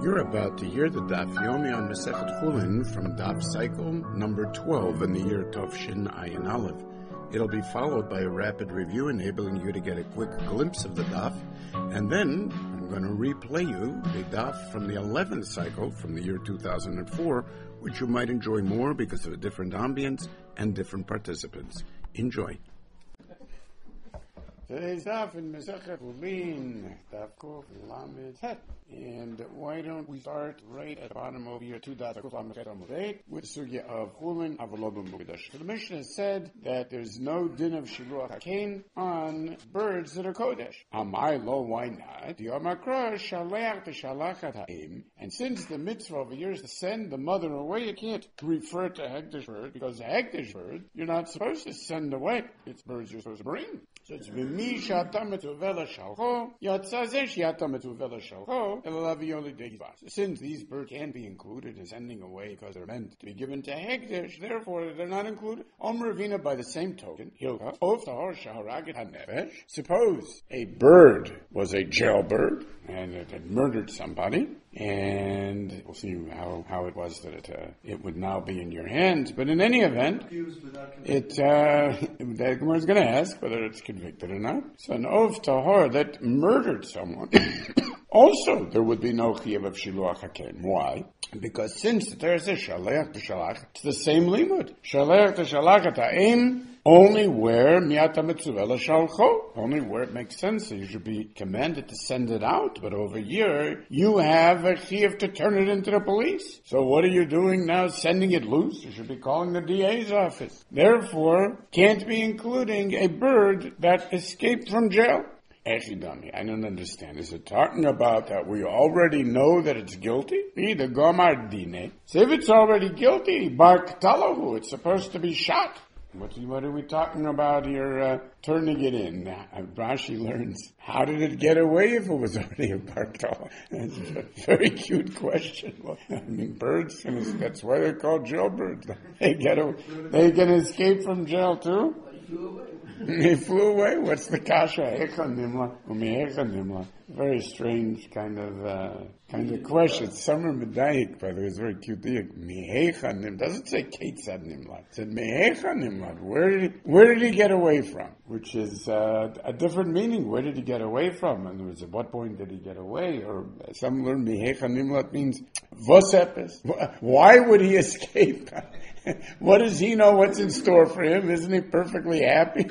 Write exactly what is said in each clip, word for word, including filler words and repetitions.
You're about to hear the Daf Yomi on Masechet Chulin from Daf Cycle number twelve in the year Tovshin Ayin Aleph. It'll be followed by a rapid review enabling you to get a quick glimpse of the Daf, and then I'm going to replay you the Daf from the eleventh cycle from the year two thousand four, which you might enjoy more because of a different ambience and different participants. Enjoy. Today's daf in Masechet Chulin, daf Kuf Lamed Het. And why don't we start right at the bottom of your two daf Kuf Lamed Het Amud eight with sugya of Chulin Avalobim Mukdash. So the Mishnah said that there's no din of Shiluach HaKain on birds that are Kodesh. Amai lo, why not? The Amakra Shaleach T'Shalachat Ha'im. And since the mitzvah over here is to send the mother away, you can't refer to Hekdesh bird because the Hekdesh bird you're not supposed to send away. It's birds you're supposed to bring. So it's V'mi Shata Metuvela Shalcho Yatzazeh Shata Metuvela Shalcho Elalavioli Degivas. Since these birds can't be included as sending away because they're meant to be given to Hekdesh, therefore they're not included. Omer Ravina, by the same token, Hilka Of Tahor Shaharaget HaNefesh. Suppose a bird was a jailbird and it had murdered somebody, and we'll see how, how it was that it uh, it would now be in your hands. But in any event, it uh, the Gemara is going to ask whether it's convicted or not. So an Ov Tahor that murdered someone, also there would be no chiyuv of Shiluach HaKain. Why? Because since the Torah says Shaleach T'Shalach, it's the same limud. Shaleach T'Shalach Ta'im. Only where miyata mitzuvela shalcho, only where it makes sense that you should be commanded to send it out. But over here, you have a chiyuv to turn it into the police. So what are you doing now, sending it loose? You should be calling the D A's office. Therefore, can't be including a bird that escaped from jail. Echidami, I don't understand. Is it talking about that we already know that it's guilty? The Gomar Dine. So if it's already guilty, Bar Ktalahu, it's supposed to be shot. What, what are we talking about here, uh, turning it in? Uh, Rashi learns, how did it get away if it was already a bartol? That's a very cute question. Well, I mean, birds, that's why they're called jailbirds. They get a, they can escape from jail too? They flew away? What's the kasha? Very strange kind of uh, kind of question. Summer Medayik, by the way, is very cute. Mihecha doesn't say Ketzad Nimlad. It said Mihecha Nimlad. Where did he, where did he get away from? Which is uh, a different meaning. Where did he get away from? In other words, at what point did he get away? Or some learn Mihecha Nimlad means Vosepes. Why would he escape? What does he know what's in store for him? Isn't he perfectly happy?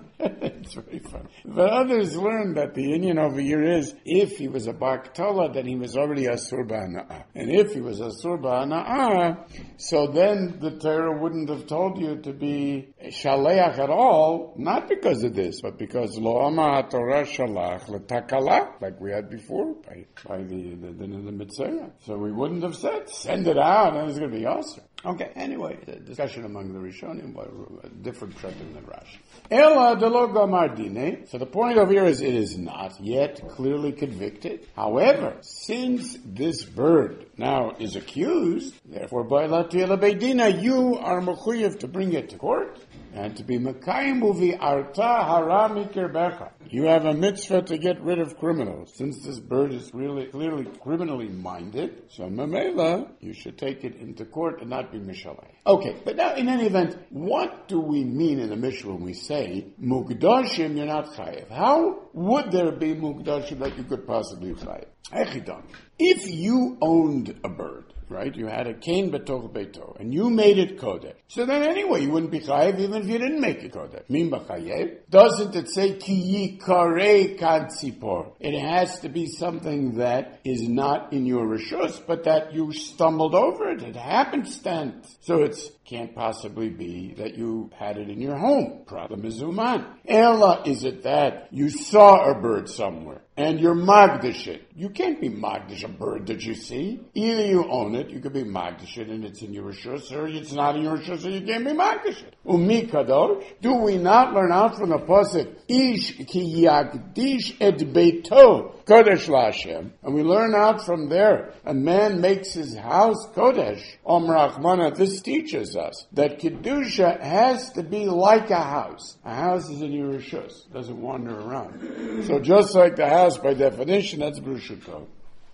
It's very funny. But others learned that the Indian over here is, if he was a Baktala, then he was already Asur Ba'ana'ah. And if he was Asur Ba'ana'ah, so then the Torah wouldn't have told you to be Shaleach at all, not because of this, but because Lo Ama HaTorah Shalach L'Takala, like we had before, by, by the, the, the, the Mitzvah. So we wouldn't have said, send it out, and it's going to be awesome. Okay, anyway, the discussion among the Rishonim was a different precedent than Rashi. Ela de lo gamar dine. So the point over here is it is not yet clearly convicted. However, since this bird now is accused, therefore by la tiela beidina, you are mechuyev to bring it to court and to be mekayim uvi arta hara mikirbecha. You have a mitzvah to get rid of criminals. Since this bird is really clearly criminally minded, so memela, you should take it into court and not be mishalei. Okay, but now in any event, what do we mean in the Mishnah when we say mukdashim you're not chayev? How would there be mukdashim that you could possibly chayev? Echidam. If you owned a bird, right? You had a kain betoch beito, and you made it kodesh. So then anyway, you wouldn't be chayev even if you didn't make it kodesh. Min b'chayev? Doesn't it say ki yikarei kad tzipor? It has to be something that is not in your rishus, but that you stumbled over it. It happenstance. So it's can't possibly be that you had it in your home. Problem is uman. Ella, is it that you saw a bird somewhere and you're magdish it? You can't be magdish a bird that you see. Either you own it, you could be magdish it and it's in your rishus, or it's not in your rishus, so you can't be magdish it. Umi kadosh. Do we not learn out from the pasuk ish ki yagdish et beito kodesh laHashem? And we learn out from there, a man makes his house kodesh. Om Rachmana, this teaches us that kedusha has to be like a house. A house is in your rishus, doesn't wander around. So just like the house, by definition, that's brushuto.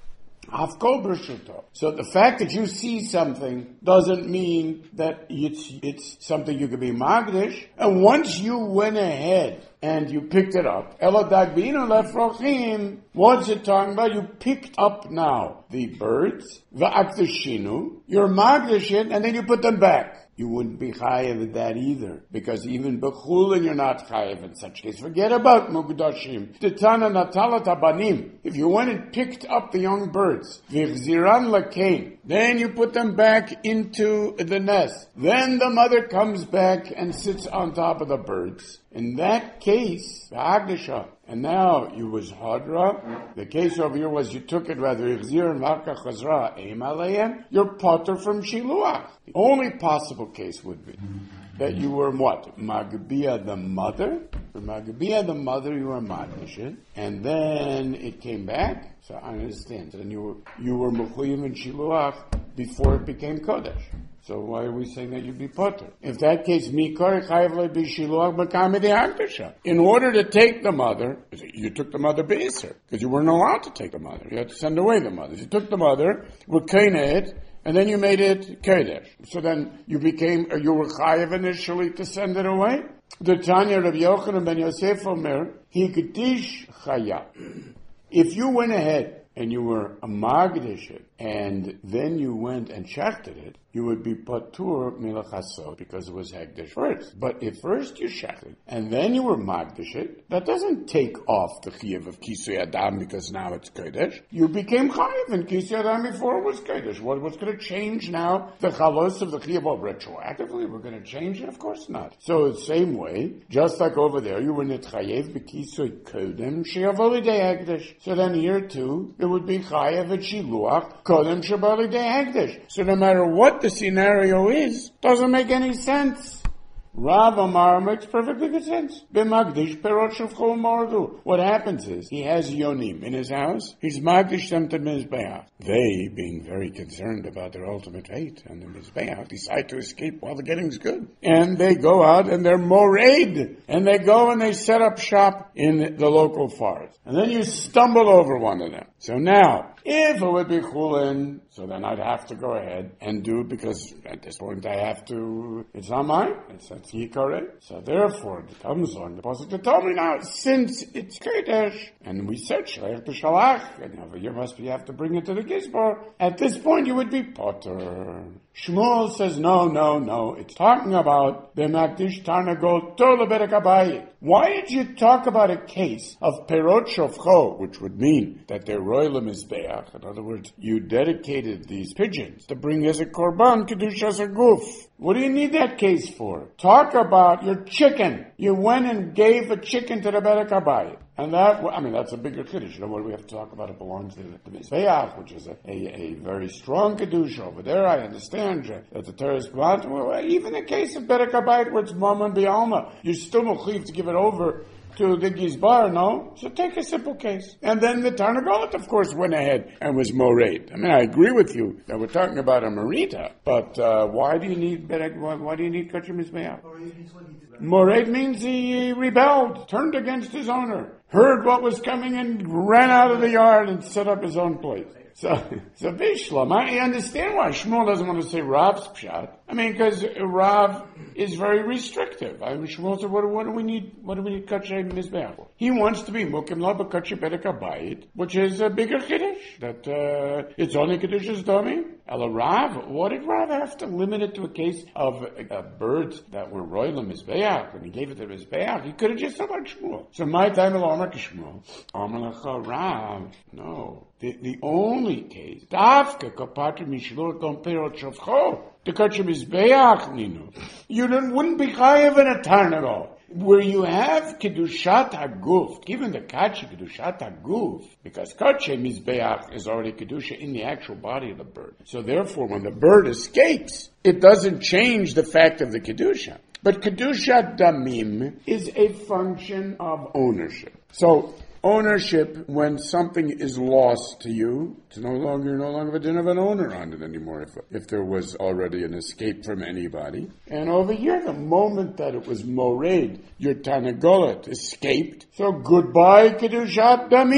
Hafkol b'rshuto. So the fact that you see something doesn't mean that it's it's something you could be magdish. And once you went ahead and you picked it up, eladagbinu lefrochim. What's it talking about? You picked up now the birds, va'akdashinu. You're magdish it, and then you put them back. You wouldn't be chayev with that either, because even bechulin you're not chayev in such case. Forget about mukdashim. Titana natalat abanim. If you went and picked up the young birds, v'chziran lakein, then you put them back into the nest. Then the mother comes back and sits on top of the birds. In that case, v'agdasha. And now you was hadra. The case over here was you took it rather ichzir and varka chazra eim aleihem. You're potter from shiluach. The only possible case would be that you were what? Magbia the mother. For Magbia the mother, you were madnishin, and then it came back. So I understand. So then you were you were mechuyim in shiluach before it became kodesh. So why are we saying that you'd be potter? If that case, mikar chayav le bishiluach b'kamedi hagdasha. In order to take the mother, you took the mother beiser, because you weren't allowed to take the mother. You had to send away the mother. You took the mother, wekene it, and then you made it kodesh. So then you became, you were chayav initially to send it away. The Tanya Rabbi Yochanan ben Yosef Omer, he kedish chaya. If you went ahead and you were a magdish it, and then you went and shechted it, you would be patur milachasot, because it was hagdish first. But if first you shechted, and then you were magdish it, that doesn't take off the chiyuv of kisui adam, because now it's kodesh. You became chayiv in kisui adam before it was kodesh. What, what's going to change now? The chalos of the chiyuv of retroactively? We're going to change it? Of course not. So the same way, just like over there, you were nitchayev b'kisui kodem she'avoli de hagdish. So then here too, it would be chayev at shiluach kodem she'avoli de hagdish. So no matter what the scenario is, doesn't make any sense. Rav Amar makes perfectly good sense. B'magdish perot shuvcho mordu. What happens is, he has yonim in his house, he's magdish them to mizbeach. They, being very concerned about their ultimate fate and the mizbeach, decide to escape while the getting's good. And they go out and they're moraid. And they go and they set up shop in the local forest. And then you stumble over one of them. So now, if it would be chulin, so then I'd have to go ahead and do it, because at this point I have to, it's not mine, it's that's yikare. So therefore, it comes on the pasuk to tell me now, since it's kodesh, and we said shleich b'shalach, and over here must be, you have to bring it to the gizbar, at this point you would be potter. Shmuel says, no, no, no, it's talking about the makdish tarnagol to lebedek habayit. Why did you talk about a case of perot shofcho, which would mean that they're royal mizbeach? In other words, you dedicated these pigeons to bring as a korban kedushas aguf. What do you need that case for? Talk about your chicken. You went and gave a chicken to the bedek habayit. And that, I mean, that's a bigger kiddush. You know what we have to talk about? It belongs to the Mizbeach, which is a, a, a very strong kiddush over there. I understand that the Torah is blunt. Well, even in the case of Bedek HaBayit, where it's Mama and Bialma, you're still mechuyev to give it over to the Gizbar, no? So take a simple case. And then the Tarnagolet, of course, went ahead and was moraid. I mean, I agree with you that we're talking about a Marita, but uh, why do you need Bedek, why, why do you need Kachim Mizbeach? Moraid means he rebelled, turned against his owner, heard what was coming and ran out of the yard and set up his own place. So, so Bishlam, I understand why Shmuel doesn't want to say Rav's pshat. I mean, because Rav is very restrictive. I mean, Shmuel said, what, what do we need, what do we need Kachay Mizbeach for? He wants to be Mukim La B'Kachay Bedek HaBayit, which is a bigger Kiddush, that, uh, it's only Kiddush's dummy. Ela Rav, what did Rav have to limit it to a case of uh, birds that were royal Mizbeach, and he gave it to Mizbeach? He could have just said like Shmuel. So my time will Amar Kishmuel. Amar Lecha Rav. No. The, the only case, Davka Kapatra Mishloach Gon Perot Shavcho, the Kachem Mizbeach Ninu. You don't, wouldn't be chayav in a Tarnagol. Where you have Kedushat HaGuf, given the Kachi Kedushat HaGuf, because Kachi Mizbeach is already Kedusha in the actual body of the bird. So therefore, when the bird escapes, it doesn't change the fact of the Kedusha. But Kedushat Damim is a function of ownership. So, ownership, when something is lost to you, it's no longer, you're no longer, didn't have an owner on it anymore if, if there was already an escape from anybody. And over here, the moment that it was moraid, your Tanagolet escaped. So goodbye, Kedushat Damim.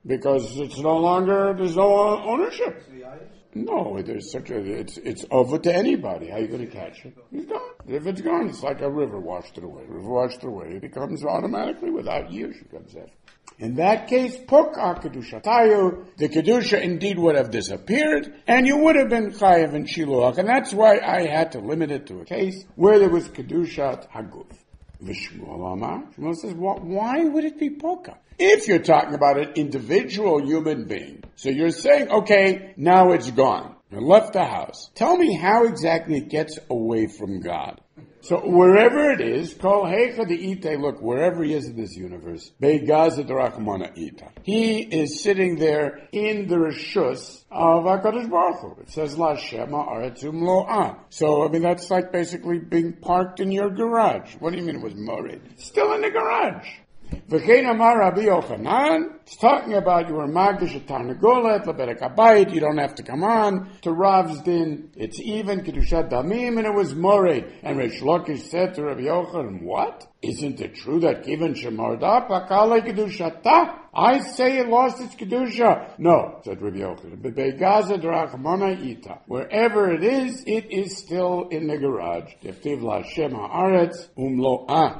because it's no longer, there's no ownership. No, there's such a, it's, it's over to anybody. How are you going to catch it? It's gone. If it's gone, it's like a river washed it away. River washed it away, it becomes automatically, without use, it comes after. In that case, Puk'a Kedushatayu, the Kedusha indeed would have disappeared, and you would have been Chayav and Shiluach, and that's why I had to limit it to a case where there was Kedushat Haguf. V'Shmuel Amar, Shmuel says, well, why would it be Puk'a? If you're talking about an individual human being, so you're saying, okay, now it's gone. You left the house. Tell me how exactly it gets away from God. So wherever it is, Kol Heicha the Ite, look, wherever he is in this universe, Be'gaza D'Rachmana Ita. He is sitting there in the Rishus of HaKadosh Baruch Hu. It says, La Shema Aretzum Lo'ah. So, I mean, that's like basically being parked in your garage. What do you mean it was morid? Still in the garage. V'chein amar Rabbi Yochanan, it's talking about you were magdish at Tarnagolet, Leberek Abayit, you don't have to come on to Rav's din, it's even, Kedushat Damim, and it was mored. And Reish Lakish said to Rabbi Yochanan, what? Isn't it true that given Shemarda, Pakale Kedushata? I say it lost its Kedusha. No, said Rabbi Yochanan, Be'gaza D'Rachmana Ita. Wherever it is, it is still in the garage. Deftiv L'Hashem Ha'aretz, Umlo'ah.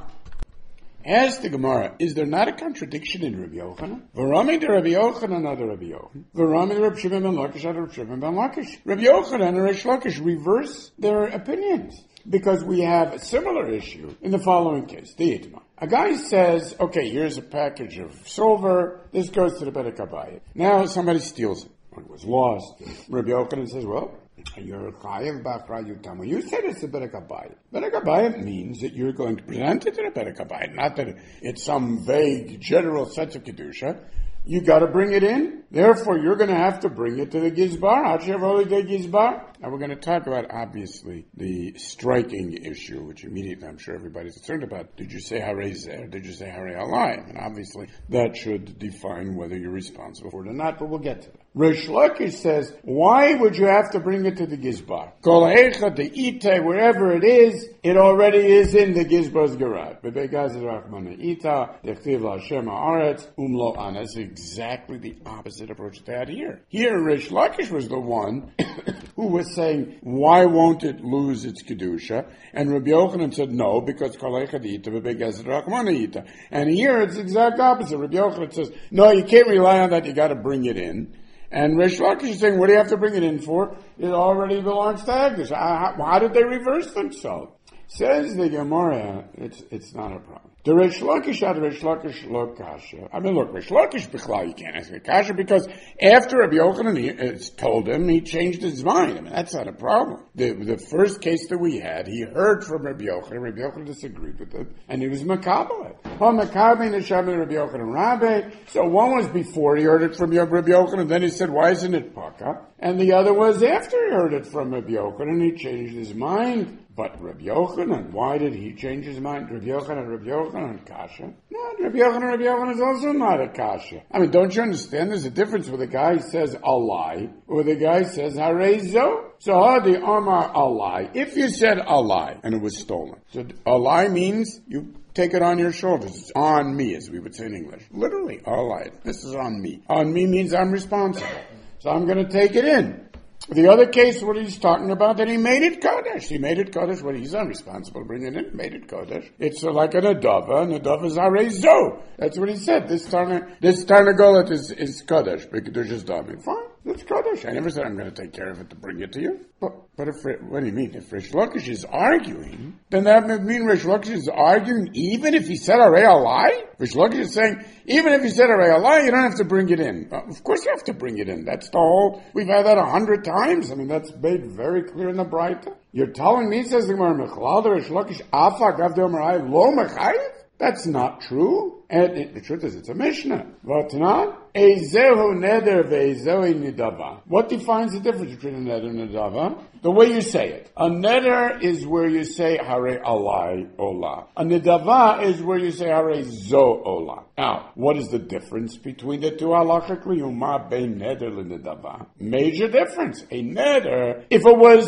Ask the Gemara, is there not a contradiction in Rabbi Yochanan? V'rami de Rabbi Yochanan, not de Rabbi Yochanan. V'rami de Rabbi Shimon ben Lakish, not Rabbi Shimon ben Lakish. Rabbi Yochanan and Reish Lakish reverse their opinions, because we have a similar issue in the following case, the Itma. A guy says, okay, here's a package of silver, this goes to the Bedek Abayit. Now somebody steals it, or it was lost. Rabbi Yochanan says, well, you're chayav b'achrayut tamu. You said it's a Bedek Abayit. Bedek Abayit means that you're going to present it to the Bedek Abayit, not that it's some vague general sense of kedusha. You got to bring it in. Therefore, you're going to have to bring it to the Gizbar. Gizbar. Now, we're going to talk about, obviously, the striking issue, which immediately I'm sure everybody's concerned about. Did you say Harei Zer? Did you say Harei Alai? And obviously, that should define whether you're responsible for it or not, but we'll get to that. Reish Lakish says, why would you have to bring it to the Gizbar? Kol Heicha, the Ite, wherever it is, it already is in the Gizbar's garage. Be'gaz D'Rachmana Ita, Dechtiv L'Hashem Ha'aretz, Umlo An. That's exactly the opposite approach to that here. Here, Reish Lakish was the one who was saying, why won't it lose its Kedusha? And Rabbi Yochanan said, no, because Kol Heicha the Ita, Be'gaz D'Rachmana Ita. And here, it's the exact opposite. Rabbi Yochanan says, no, you can't rely on that, you got to bring it in. And Reish Lakish is saying, what do you have to bring it in for? It already belongs to Agdish. How, how did they reverse themselves? Says the Gemara, it's it's not a problem. The Reish Lakish had Reish Lakish lo kasha. I mean, look, Reish Lakish b'chlal, you can't ask a kasha, because after Rabbi Yochanan he, uh, told him, he changed his mind. I mean, that's not a problem. The the first case that we had, he heard from Rabbi Yochanan, Rabbi Yochanan disagreed with him, and he was makabel. Oh, makabel neshamin Rabbi Yochanan Rabbi. So one was before he heard it from Rabbi Yochanan, then he said, why isn't it Paka? And the other was after he heard it from Rabbi Yochanan, and he changed his mind. But Rabbi Yochanan, why did he change his mind? Rabbi Yochanan, Rabbi Yochanan, kasha. No, Rabbi Yochanan, Rabbi Yochanan is also not a kasha. I mean, don't you understand? There's a difference with a guy who says a lie, or the guy says harezo. So hadi amar a lie. If you said a lie and it was stolen, so a lie means you take it on your shoulders. It's on me, as we would say in English. Literally, a lie. This is on me. On me means I'm responsible. So I'm going to take it in. The other case, what he's talking about, that he made it Kodesh. He made it Kodesh. Well, he's unresponsible to bring it in. Made it Kodesh. It's uh, like an Adava, and Adava is Arezo. That's what he said. This Tarna, this Tarnagolet is, is Kodesh. B'Kedush is Dami. Fine. It's Kodesh. I never said I'm going to take care of it to bring it to you. But, but if, what do you mean? If Reish Lakish is arguing, then that would mean Reish Lakish is arguing even if he said Arei Alai? Reish Lakish is saying, even if he said Arei Alai, you don't have to bring it in. Uh, of course you have to bring it in. That's the whole, we've had that a hundred times. I mean, that's made very clear in the Braita. You're telling me, says the Gemara, Mechlal, the Reish Lakish, Afa, Gav De'omerai, Lo Mechayiv? That's not true. And it, the truth is, it's a Mishnah. Vatnan, Ezehu neder ve'ezehu nidava. What defines the difference between a neder and a nidava? The way you say it. A neder is where you say Hare Alai Ola. A nidava is where you say Hare Zo Ola. Now, what is the difference between the two halachically? Uma bein neder l'nidava. Major difference. A neder, if it was,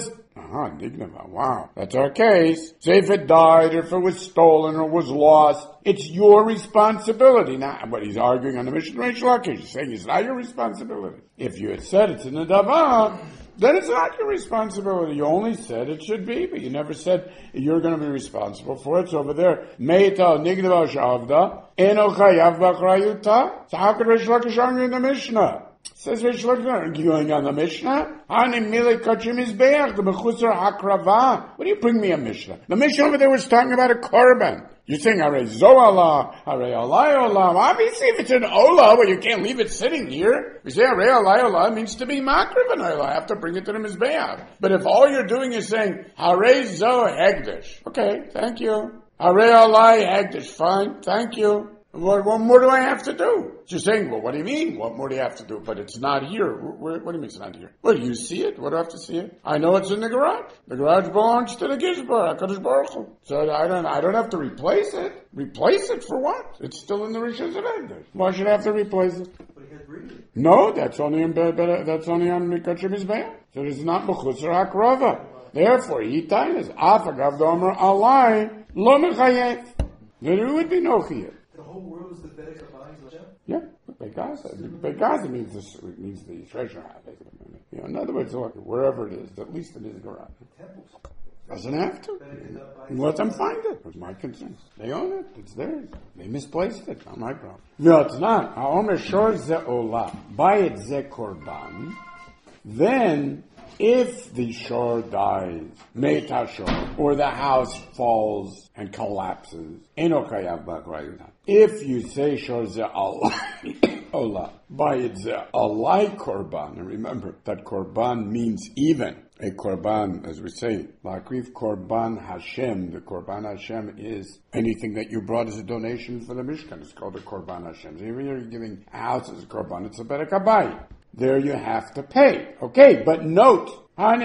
Aha, Nignava, wow. That's our case. Say if it died, or if it was stolen, or was lost, it's your responsibility. Now, but he's arguing on the Mishnah Reish Lakish. He's saying it's not your responsibility. If you had said it's in the Dava, then it's not your responsibility. You only said it should be, but you never said you're going to be responsible for it. So over there, Meita Nignava Shavda, Eno Chayav B'Achrayuta. So how could Reish Lakish argue in the Mishnah? Says Reish Lakish, going on the Mishnah? Ani Milei Kachim Mizbeach, the Mechusar Hakrava. What do you bring me a Mishnah? The Mishnah over there was talking about a korban. You're saying, Hare Zoala, Hare Alai Olam. Obviously, if it's an Ola, well, you can't leave it sitting here. We say, Hare Alai Olam means to be Makriv and Ola. I have to bring it to the Mizbeach. But if all you're doing is saying, Hare Zo Hegdish. Okay, thank you. Hare Alai Hegdish. Fine, thank you. What, what more do I have to do? You're saying, well, what do you mean? What more do you have to do? But it's not here. What, what do you mean it's not here? Well, you see it? What do I have to see it? I know it's in the garage. The garage belongs to the Gizbar, HaKadosh Baruch Hu. So I don't, I don't have to replace it. Replace it for what? It's still in the Rishon Zeved. Why should I have to replace it? No, that's only on, that's only on Mikachim Mizbeach. So it's not Mechusar Hakrava. Therefore, Yitain is Afagav Domer Alai Lo Mechayev. Then there would be no chiyuv. The whole world is the Bedek of Hashem? Yeah, Begaza. Begaza means the, means the treasure house. You know, in other words, look, wherever it is, at least it is garage. Temples. Doesn't have to. Let them find it. It's my concern. They own it. It's theirs. They misplaced it. Not my problem. No, it's not. Ha'omer shor ze olah. Bayit ze korban. Then, if the shore dies, meta shore, or the house falls and collapses, eno kayav b'achrayuta. If you say shor ze olah, bayit ze alai korban, and remember that korban means even. A korban, as we say, Lakrif korban Hashem. The korban Hashem is anything that you brought as a donation for the Mishkan. It's called a korban Hashem. So even you're giving a house as a korban, it's a berek habayit. There you have to pay. Okay, but note, why do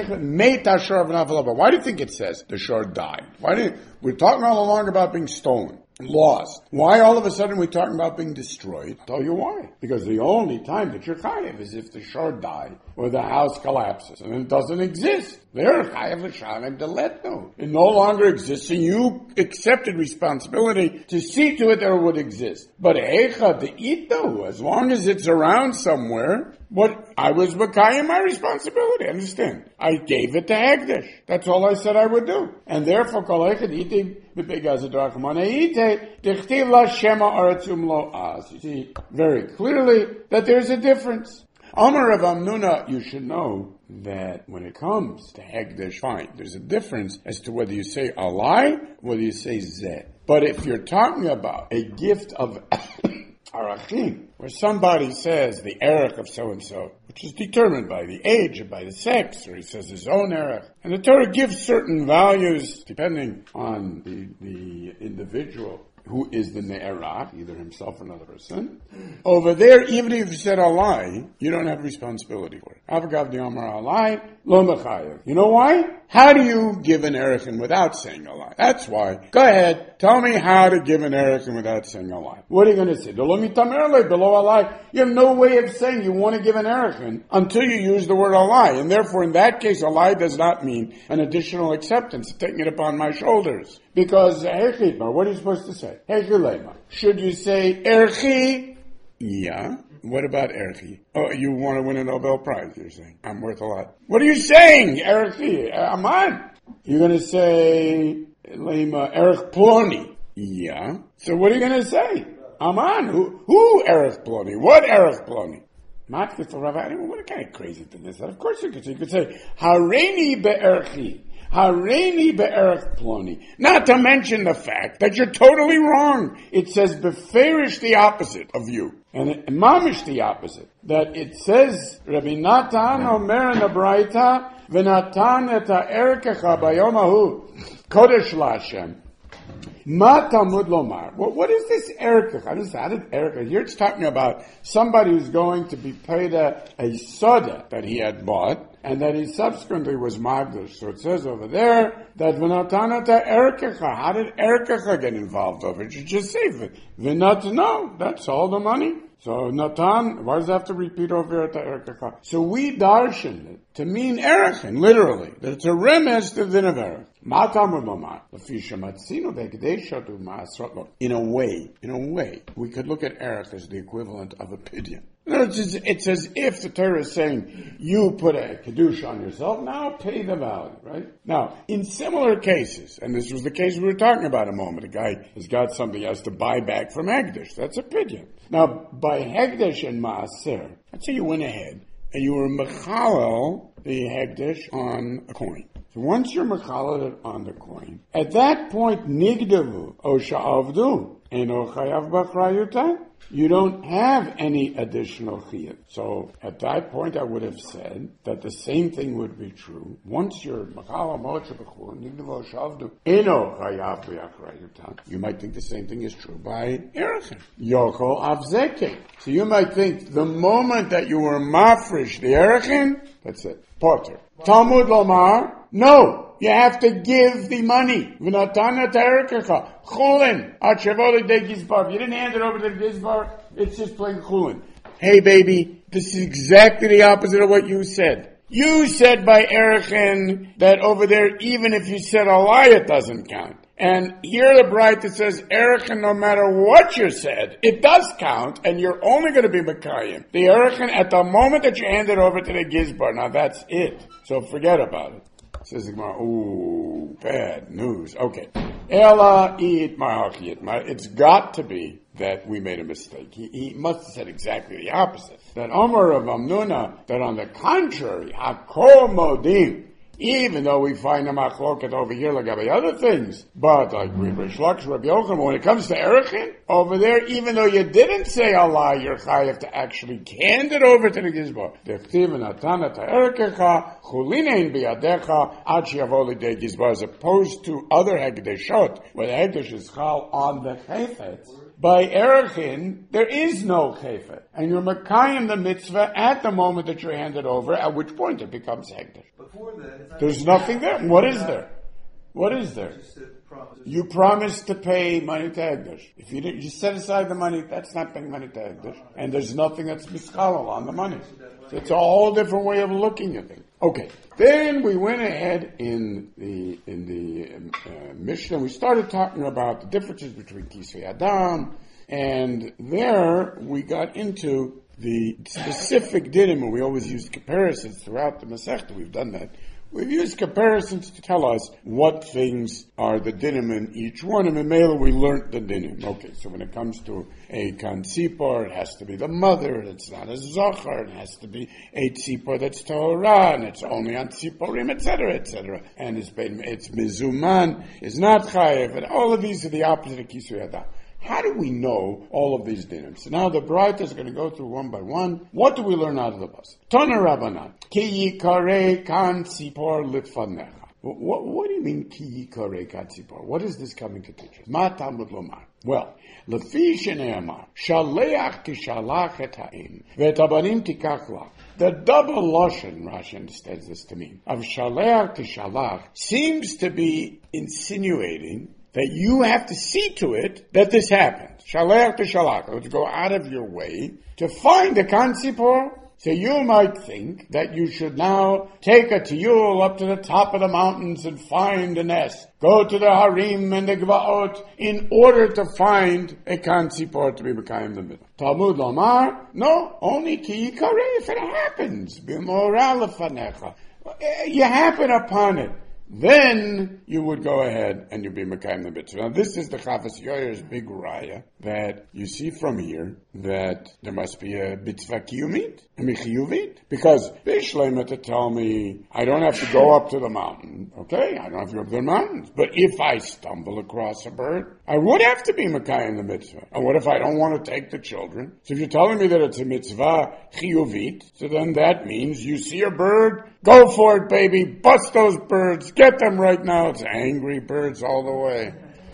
you think it says the shore died? Why do you, we're talking all along about being stolen, lost. Why all of a sudden we're talking about being destroyed? I'll tell you why. Because the only time that you're chayav is if the shore died or the house collapses and it doesn't exist. They're chayav l'shalem deletno. It no longer exists, and you accepted responsibility to see to it that it would exist. But eicha the ito, as long as it's around somewhere, what I was makayim my responsibility. Understand? I gave it to Hegdish. That's all I said I would do, and therefore kol eicha iti b'pegazadrakmane ite dichtiv la shema aratzum lo az. You see very clearly that there's a difference. Amar Rav Amnuna, you should know that when it comes to Hegdish, fine, there's a difference as to whether you say alai, whether you say zeh. But if you're talking about a gift of arachim, where somebody says the erech of so-and-so, which is determined by the age or by the sex, or he says his own erech, and the Torah gives certain values depending on the, the individual who is the ne'erach, either himself or another person. Over there, even if you said alai, you don't have responsibility for it. Avagav di'amar alai, lo mechayev. You know why? How do you give an erechin without saying alai? That's why. Go ahead, tell me how to give an erechin without saying alai. What are you going to say? Below alai. You have no way of saying you want to give an erechin until you use the word alai. And therefore, in that case, alai does not mean an additional acceptance, taking it upon my shoulders. Because, what are you supposed to say? Should you say erchi? Yeah. What about erchi? Oh, you want to win a Nobel Prize, you're saying. I'm worth a lot. What are you saying? Erchi. Aman. You're going to say lema erch ploni. Yeah. So what are you going to say? Aman. Who, who erch ploni? What erch ploni? What kind of crazy thing is that? Of course you could say. You could say hareini be'erchi. Hareini be'erech ploni. Not to mention the fact that you're totally wrong. It says beferish the opposite of you. And it, mamish the opposite. That it says, Rabbi Natan omer in the Braita, v'natan et ha'erekecha bayom hahu, kodesh la'Hashem. Ma Talmud lomar. What, what is this erekecha? How does that erekecha? Here it's talking about somebody who's going to be paid a, a soda that he had bought, and that he subsequently was magdash. So it says over there that v'natanata erekecha. How did erekecha get involved over it? You just say v'nat no. That's all the money. So Natan, why does it have to repeat over at the Erekecha? So we darshan it to mean Erechin, literally, that it's a remes to the din of Erech. In a way, in a way, we could look at Erech as the equivalent of a pidyon. It's as, it's as if the Torah is saying, you put a kedusha on yourself, now pay the value, right? Now, in similar cases, and this was the case we were talking about a moment, a guy has got something he has to buy back from Hegdish. That's a pidyon. Now, by Hegdish and Maaser, let's say you went ahead and you were mechalel the Hegdish on a coin. So once you're mechalel on the coin, at that point, nigdavu, o sha'avdu, eno chayav b'achrayuta. You don't have any additional chiyuv. So at that point, I would have said that the same thing would be true. Once you're mechalel mocha b'chul, nigdavu sha'avdu, eno chayav b'achrayuta. You might think the same thing is true by Erechin. Yoko avzeke. So you might think the moment that you were mafresh the Erechin, that's it. Potter. Talmud lomar. No, you have to give the money. V'natana terekecha chulin achevoli de gizbar. If you didn't hand it over to the gizbar, it's just plain chulin. Hey, baby, this is exactly the opposite of what you said. You said by Erechin that over there, even if you said a lie, it doesn't count. And here the bright that says, Erechin, no matter what you said, it does count, and you're only going to be Mekayim. The Erechin, at the moment that you hand it over to the Gizbar, now that's it. So forget about it. Says the Gemara, ooh, bad news. Okay. Ela it ma'achiyit. It's got to be that we made a mistake. He, he must have said exactly the opposite. That Omar of Amnuna, that on the contrary, Hakol Modim, even though we find a machloket over here like the other things, but like Rish Lakish, Rabbi Yochanan, when it comes to Erechin, over there, even though you didn't say Allah, you're chayav to actually hand it over to the Gizbar. Dechtiv v'natana ta'erekecha, chulinein biyadecha, ad she'yavo lidei Gizbar, as opposed to other Hekdeshot, where the Hekdesh is chal on the chayfetz. By Erechin, there is no chayfet. And you're Mekayim the mitzvah at the moment that you're handed over, at which point it becomes Hekdesh. Before that, there's nothing there. What is there? What is there? You promised to pay money to Hegdish. If you didn't, you set aside the money, that's not paying money to Hegdish. And there's nothing that's mischalal on the money. So it's a whole different way of looking at things. Okay. Then we went ahead in the, in the uh, Mishnah, we started talking about the differences between Kisvei Adam, and there we got into the specific dinim, and we always use comparisons throughout the Masechta. We've done that. We've used comparisons to tell us what things are the dinim in each one, and in Mela we learned the dinim. Okay, so when it comes to a kan tzipor, it has to be the mother, it's not a zochar, it has to be a tzipor that's Torah, and it's only on tziporim, et cetera, et cetera. And it's, it's mizuman, it's not chayev, and all of these are the opposite of kisvei adam. How do we know all of these dinim? So now the Braita is going to go through one by one. What do we learn out of the bus? Tana Rabbanan. Ki yikare kan tzipor litfanecha. What, what do you mean ki yikare kan tzipor? What is this coming to teach us? Ma Talmud lomar. Well, lefi shene'amar, shaleach tishalach et ha'im, ve'et abanim tikach lach. The double lashon, Rashi understands this to mean, of shaleach tishalach seems to be insinuating that you have to see to it that this happens. Shalach to shalach. Let's go out of your way to find a kan tzipor. So you might think that you should now take a tiyul up to the top of the mountains and find a nest. Go to the harim and the gvaot in order to find a kan tzipor to be mekayim the middle. Talmud lomar, no, only ki yikare if it happens. B'mora lefanecha. You happen upon it. Then you would go ahead and you'd be Mekayim the mitzvah. Now this is the Chafetz Yoyer's big raya that you see from here that there must be a mitzvah kiyumit, a michiyuvit. Because Bishlema to tell me I don't have to go up to the mountain, okay? I don't have to go up to the mountains. But if I stumble across a bird, I would have to be Mekayim the mitzvah. And what if I don't want to take the children? So if you're telling me that it's a mitzvah chiyuvit, so then that means you see a bird, go for it, baby, bust those birds, get them right now. It's angry birds all the way.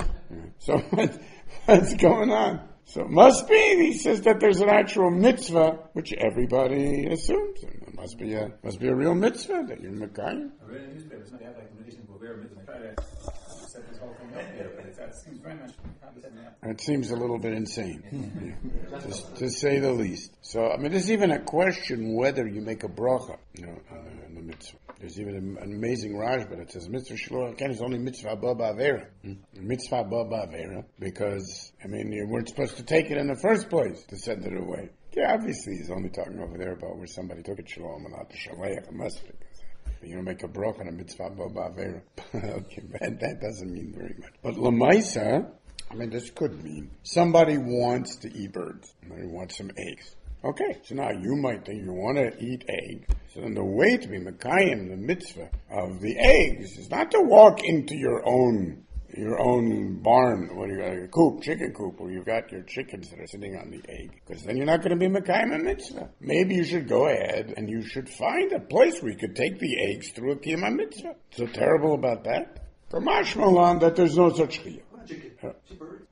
So what, what's going on? So it must be, he says that there's an actual mitzvah, which everybody assumes. And it must be a, must be a real mitzvah that you're Mekayim. I read in newspapers, they have like a mitzvah. set this whole thing up here, but that seems very much It seems a little bit insane, yeah. to, to say the least. So, I mean, there's even a question whether you make a bracha, you know, uh, in the mitzvah. There's even an amazing Rashba that says mitzvah shluach ken is only mitzvah ba ba'avera. Hmm? Mitzvah ba ba'avera, because, I mean, you weren't supposed to take it in the first place to send it away. Yeah, obviously he's only talking over there about where somebody took it shalom and not the shaleach. It must be. You don't make a bracha on a mitzvah ba ba'avera. Okay, that, that doesn't mean very much. But lamaisa, I mean, this could mean somebody wants to eat birds. Somebody wants some eggs. Okay, so now you might think you want to eat egg. So then the way to be Mekayim, the mitzvah of the eggs, is not to walk into your own your own barn, what do you got, a coop, chicken coop, where you've got your chickens that are sitting on the egg. Because then you're not going to be Mekayim a mitzvah. Maybe you should go ahead and you should find a place where you could take the eggs through a kiyum mitzvah. So terrible about that? For mashmalan, that there's no such chiyuv. Chicken. Uh, Bird.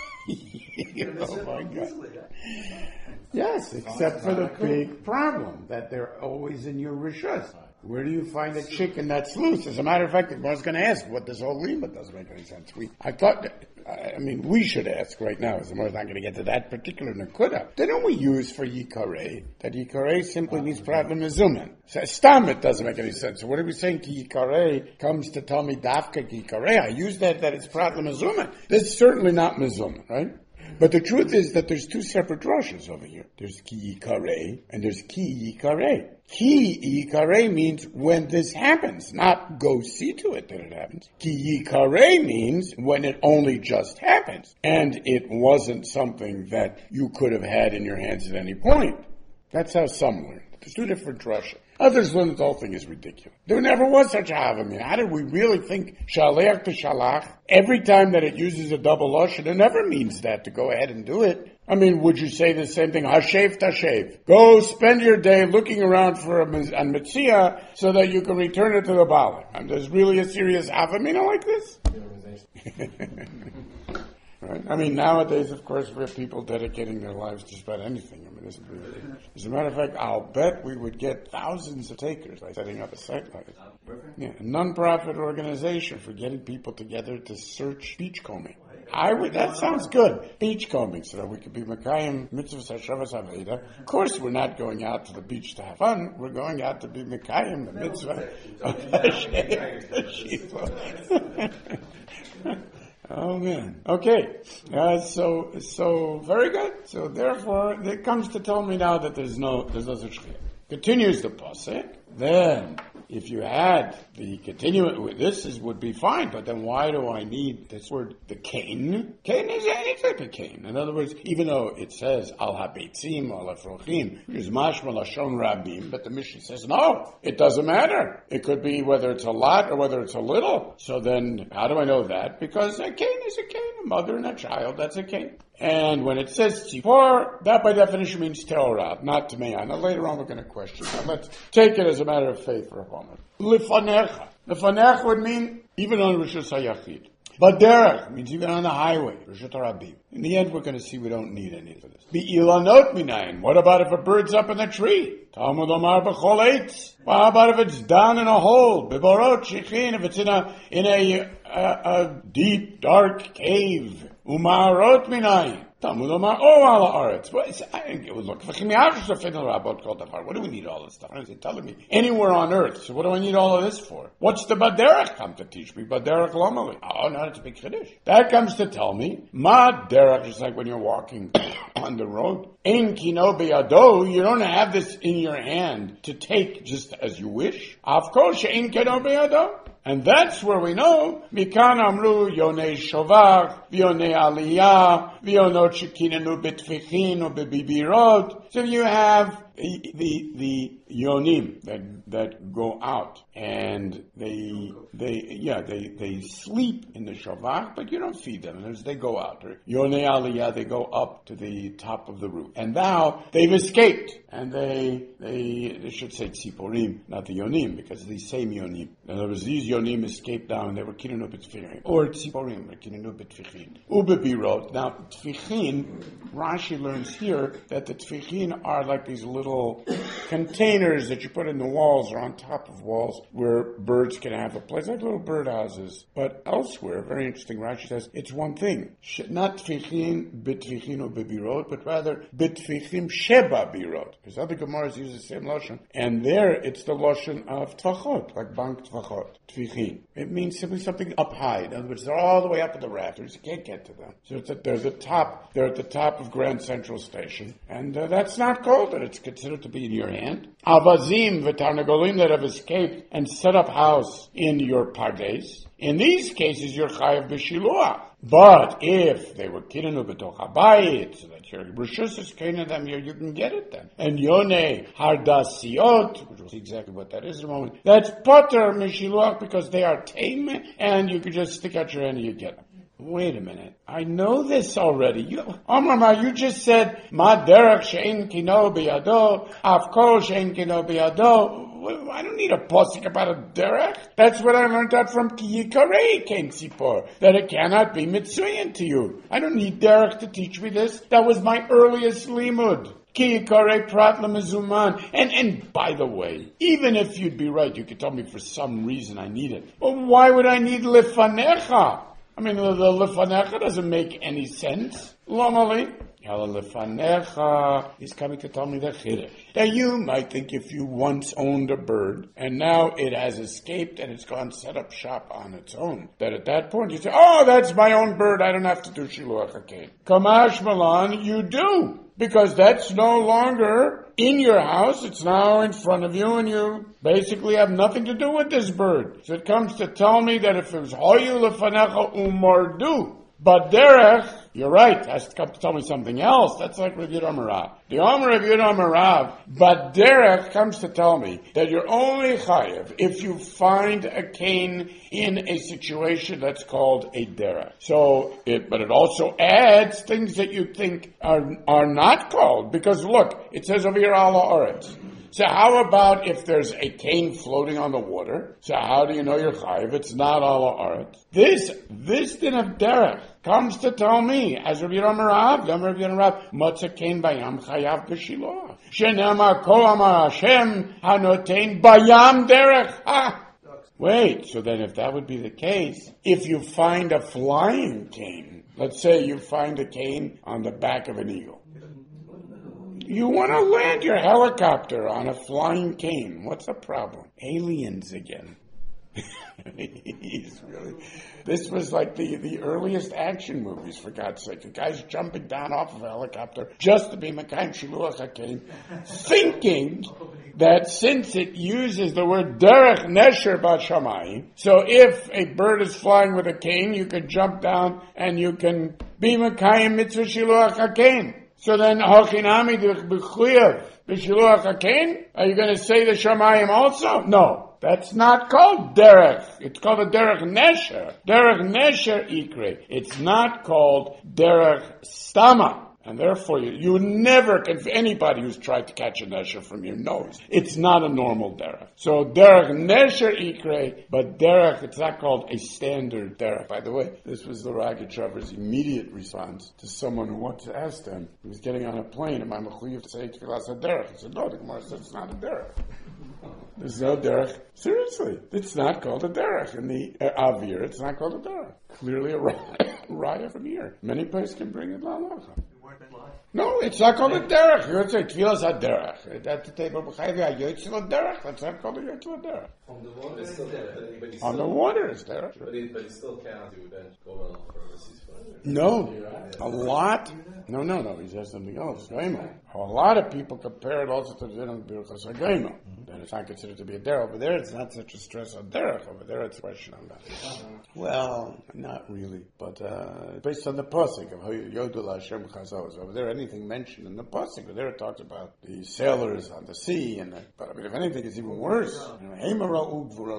Oh my God. Yes, except for the big problem that they're always in your rishus. Where do you find a chicken that's loose? As a matter of fact, I was going to ask what this whole lima doesn't make any sense. We, I thought, that, I mean, we should ask right now, as the more not going to get to that particular nakuda. Didn't we use for yikarei that yikarei simply means problem mezuman? So stam, it doesn't make any sense. So what are we saying? Ki yikarei comes to tell me dafka ki yikarei. I use that that it's problem mezuman. This is certainly not mezuman, right? But the truth is that there's two separate drushes over here. There's ki yikarei and there's ki yikarei. Ki yikarei means when this happens, not go see to it that it happens. Ki yikarei means when it only just happens, and it wasn't something that you could have had in your hands at any point. That's how some learn. There's two different drushes. Others learn that the whole thing is ridiculous. There never was such a havamina. How did we really think shaleach to shalach? Every time that it uses a double lashon, it never means that to go ahead and do it. I mean, would you say the same thing? Hashev tashev. Go spend your day looking around for a, a mitzvah so that you can return it to the Bala. And there's really a serious havamina like this? Right? I mean, nowadays, of course, we have people dedicating their lives to just about anything. I mean, this is really, as a matter of fact, I'll bet we would get thousands of takers by setting up a site like it. Yeah, a non-profit organization for getting people together to search beachcombing. I would. That sounds good. Beachcombing, so that we could be Mekayim mitzvah hashavas haveda. Of course, we're not going out to the beach to have fun. We're going out to be Mekayim the mitzvah of Hashem. Oh man. Okay. Uh, so, so very good. So therefore, it comes to tell me now that there's no, there's no such chiyuv. Continues the pasuk. Then, if you had the continuing, this is would be fine. But then, why do I need this word? The kain. Kain is any type of kain. In other words, even though it says al habetzim al afrochim, is mashma lashon rabim, but the Mishnah says no. It doesn't matter. It could be whether it's a lot or whether it's a little. So then, how do I know that? Because a kain is a kain. A mother and a child, that's a kain. And when it says tzipor, that by definition means teorah, not tmeah. Now later on we're going to question that. Let's take it as a matter of faith for a moment. Lifanecha. Lifanecha would mean even on Rishus HaYachid. But derech means even on the highway. Rishut HaRabim. In the end, we're going to see we don't need any of this. Be'ilanot minayin. What about if a bird's up in the tree? Talmud Omar b'chol eitz. Well, how about if it's down in a hole? Biborot shichin. If it's in a in a, a, a deep dark cave. Umarot minayin. Talmud Omar oh ala aretz. Well, look, what do we need all this stuff? Is it telling me anywhere on earth? So what do I need all of this for? What's the baderech come to teach me? Baderech lomali. Oh, no, it's a big chiddush. That comes to tell me ma derech is like when you're walking on the road. Ein kino beyado. You don't have this in your hand to take just as you wish. Of course, ein kino beyado. And that's where we know, Mikan Amru, Yonei Shovar, Yonei Aliyah, Yonot Shekinenu Betfichin, or Bebibirot. So you have the, the, the Yonim that, that go out and they, they, yeah, they, they sleep in the Shovar, but you don't feed them as they go out. Or Yonei Aliyah, they go up to the top of the roof. And now they've escaped and they, they, they should say Tziporim, not the Yonim, because these same Yonim. In other words, these Yonim escaped down, they were Kinenu Betfichin, or Tziporim, or Kinenu Betfichin. Ubebirot. Now, Tfichin, Rashi learns here that the Tfichin are like these little little containers that you put in the walls or on top of walls where birds can have a place, like little birdhouses. But elsewhere, very interesting, Rashi says, it's one thing. Not tfichin bitfichin or bibirot, but rather bitfichim sheba birot. Because other Gemaras use the same Lashon. And there, it's the Lashon of tvachot, like bank tvachot, tfichin. It means simply something up high. In other words, they're all the way up at the rafters. You can't get to them. So it's at, there's a top, they're at the top of Grand Central Station. And uh, that's not called that. It's considered to be in your hand. Avazim v'tarnagolim that have escaped and set up house in your pardes. In these cases, you're chayav b'shiluah. But if they were kirenu b'toch habayit, so that your rishus is kirenu them here, you can get it then. And yonei hardasiot, which we'll see exactly what that is in a moment, that's potter mishiluach because they are tame, and you can just stick out your hand and you get them. Wait a minute. I know this already. You, Omar, you just said, Ma derech she'en kino biyado, afkol she'en kino biyado. I don't need a posik about a derech. That's what I learned out from Ki Yikarei Ken Tzipor, that it cannot be mitzuyin to you. I don't need derech to teach me this. That was my earliest limud. Ki Yikarei Prat L'Mezuman. And, and by the way, even if you'd be right, you could tell me for some reason I need it. Well, why would I need Lefanecha? I mean, the, the Lefanecha doesn't make any sense. Lomali. Lefanecha. He's coming to tell me the chiddush. Now you might think if you once owned a bird and now it has escaped and it's gone set up shop on its own, that at that point you say, oh, that's my own bird, I don't have to do shiluach hakein. Kamash Malan, you do. Because that's no longer in your house, it's now in front of you and you basically have nothing to do with this bird. So it comes to tell me that if it was hoyu lefanecha umardu, but derech, you're right, has to come to tell me something else. That's like Rav Yudam Rav. The Omer of Yudam Rav, but derech comes to tell me that you're only chayev if you find a cane in a situation that's called a derech. So, it, but it also adds things that you think are are not called, because look, it says over here ala oretz. So how about if there's a cane floating on the water? So how do you know you're chayiv? It's not ala aretz. This, this din of derech comes to tell me, as Rabbi Yiram Rav, Yom Rabbi Yiram Rav, Motza kain bayam chayav b'shiloah. Shenemar ko amar Hashem hanotein bayam derech. Ah. Wait, so then if that would be the case, if you find a flying cane, let's say you find a cane on the back of an eagle. You want to land your helicopter on a flying cane. What's the problem? Aliens again. He's really, this was like the, the earliest action movies, for God's sake. The guy's jumping down off of a helicopter just to be Mekayim Shiluach HaKein, thinking that since it uses the word Derech Nesher B'Shamayim, so if a bird is flying with a cane, you can jump down and you can be Mekayim Mitzvah Shiluach HaKein. So then, Hachinami b'chuyav b'shiluach hakein? Are you going to say the Shamayim also? No. That's not called derech. It's called a derech nesher. Derech nesher ikre. It's not called derech stama. And therefore, you, you never can, anybody who's tried to catch a nesher from you knows it's not a normal derech. So derech nesher ikre, but derech, it's not called a standard derech. By the way, this was the Rogatchover's immediate response to someone who once asked him, he was getting on a plane, am I mechuyev to say tefillas derech? He said, no, the Gemara said it's not a derech. There's no derech. Seriously, it's not called a derech in the uh, avir. It's not called a derech. Clearly a raya from here. Many places can bring it la'alacha. No, it's not called a derech. You would say tefillas a derech. At the table b'chayvi a yotzil a derech. That's not called a yotzil a derech. On the water, it's still derech. But On the water, it's derech. But it, but it still counts. You then go on for overseas fun. No, a lot. No, no, no. He says something else. Goyma. A lot of people compare it also to the din of birchas hagoyma. Then it's not considered to be a derech. Over there, it's not such a stress on derech. Over there, it's a question on that. Well, not really, but uh, based on the pasuk of Yodul Hashem Chazos. Over there, anything mentioned in the pasuk. Over there, it talks about the sailors on the sea, and the, but I mean, if anything, it's even worse.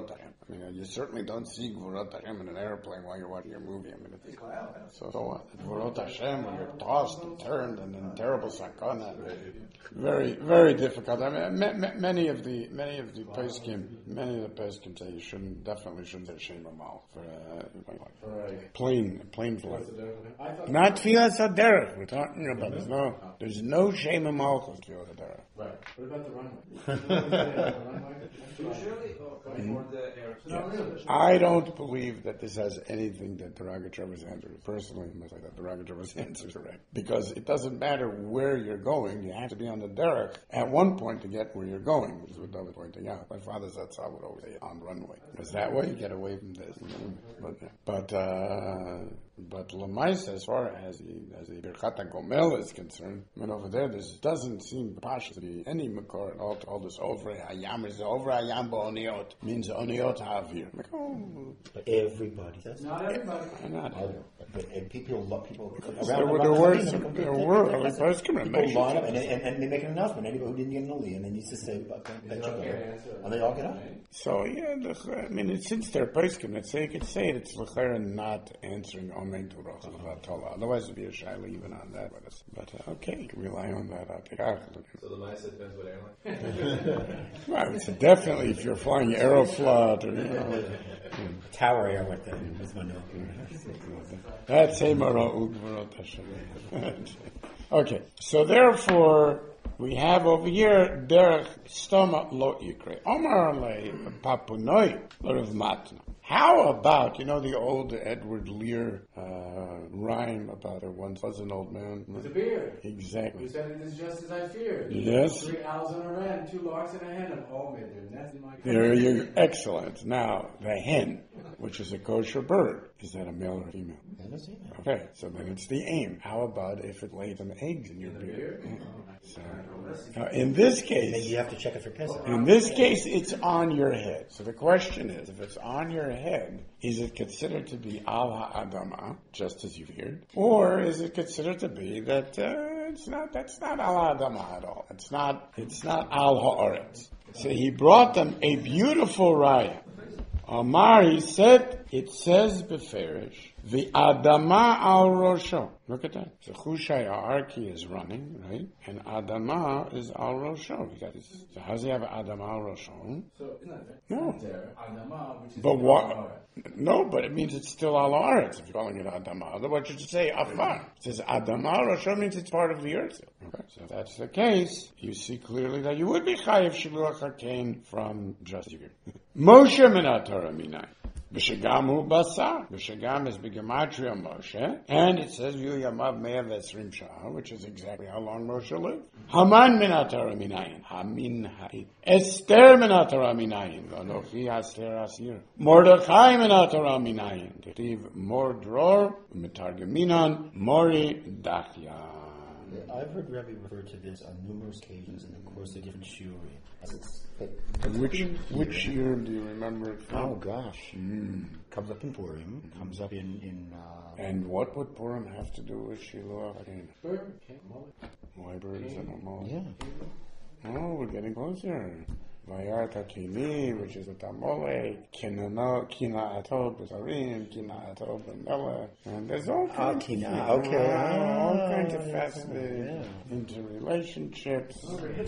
I mean, you certainly don't see Gvurot Hashem in an airplane while you're watching a movie. I mean, it's, so, so what? Gvurot Hashem, when you're tossed and turned and in terrible sakana. Very, very difficult. I mean, ma- ma- many of the, many of the Peskim, many of the Peskim say you shouldn't, definitely shouldn't say Shem Amal for, uh, plain, plain flight. Not Tfilas HaDerech, we're talking about. There's no, there's no Shem Amal for Tfilas HaDerech. Right. What about the runway? Usually, oh, going for the air. No, really. I don't believe that this has anything that Derogator's answer. Personally, I must say that Derogator's answer is correct. Because it doesn't matter where you're going, you have to be on the derech at one point to get where you're going, which is what I was pointing out. My father said so I would always say on runway. Because that way you get away from this. But, but, uh, but Lamaisa, as far as the, as the Birchat HaGomel is concerned, I mean, over there, this doesn't seem Pasha to be any Makor at all, all this over Hayam is over Hayam Bo'oniot, means Oniot Havir. Like, oh. But everybody does. Not everybody. Not I know. But and people, love people around. There were, around there the were country, some, they there come- were, they- I mean, they- first come people and line up and, and, and they make an announcement. Anybody who didn't get an Ali, and they needs to say, but that you go. And they all get up. So, yeah, the, I mean, it's, since they're Peskim, let's say you could say it, it's L'chera not answering Omen Turach Torah. Otherwise, it'd be a Shaila even on that. But, it's, but uh, okay, you can rely on that. Uh, So the Maisa depends what airline. well, it's definitely if you're flying Aeroflot or, you know. Tower Air with them. With my note. That's Hemara Ugvarot Hashem. Okay, so therefore, we have over here Derech Stoma Lo Yikre. Omar Le Papunoi Lerav Matna. How about, you know, the old Edward Lear uh, rhyme about there once was an old man? With a beard. Exactly. Who said it is just as I feared. Yes. Three owls and a wren, two larks and a hen, and all made their nest in my There you excellent. Now, the hen, which is a kosher bird, is that a male or a female? Okay, so then it's the aim. How about if it lays some eggs in your beard? So, now in this Then case, you have to check it for Pesach. in this case, it's on your head. So the question is, if it's on your head, is it considered to be al ha'adama, just as you feared, or is it considered to be that uh, it's not? That's not al ha'adama at all. It's not. It's not al ha'aretz. So he brought them a beautiful raya. Amar, he said, it says beferish, the Adama al Rosho. Look at that. So Chushai Arki is running, right? And Adama is al Rosho. You got this. So how does he have Adama al Rosho? So, isn't that No. there? Adama, which is But the what? Adama. No, but it means it's still al Aretz if you're calling it Adama. Otherwise you should say Afar. It says Adama al Rosho means it's part of the earth. Okay. So if that's the case, you see clearly that you would be Chayiv Shiluach HaKain from just you. Moshe Minat Torah Minai. B'shagam hu basar. B'shagam is b'gematria Moshe. And it says, Yu yamav me'av esrim shah, which is exactly how long Moshe lived. Haman minat Torah minayin. Hamin ha'id. Esther minat Torah minayin. V'anochi haster asir. Mordechai minat Torah minayin. T'tiv mor dror, v'metargeminan, mori dachya. I've heard Rabbi refer to this on numerous occasions in the course of different shiurim. As it's, but Which, which year do you remember it from? oh gosh, mm. comes up in Purim, comes up in in. Uh, And what would Purim have to do with Shiloh? Again, Bird, okay, mullet. why birds and all? yeah, Oh, we're getting closer. Vayarta Kini, which is a Tamole, Kinano, Kina Atob, Besarim, Kina Atob, Benella, and there's all Ah, kinds, Kina, of, okay. all Ah, kinds of yes, fascinating yeah. interrelationships.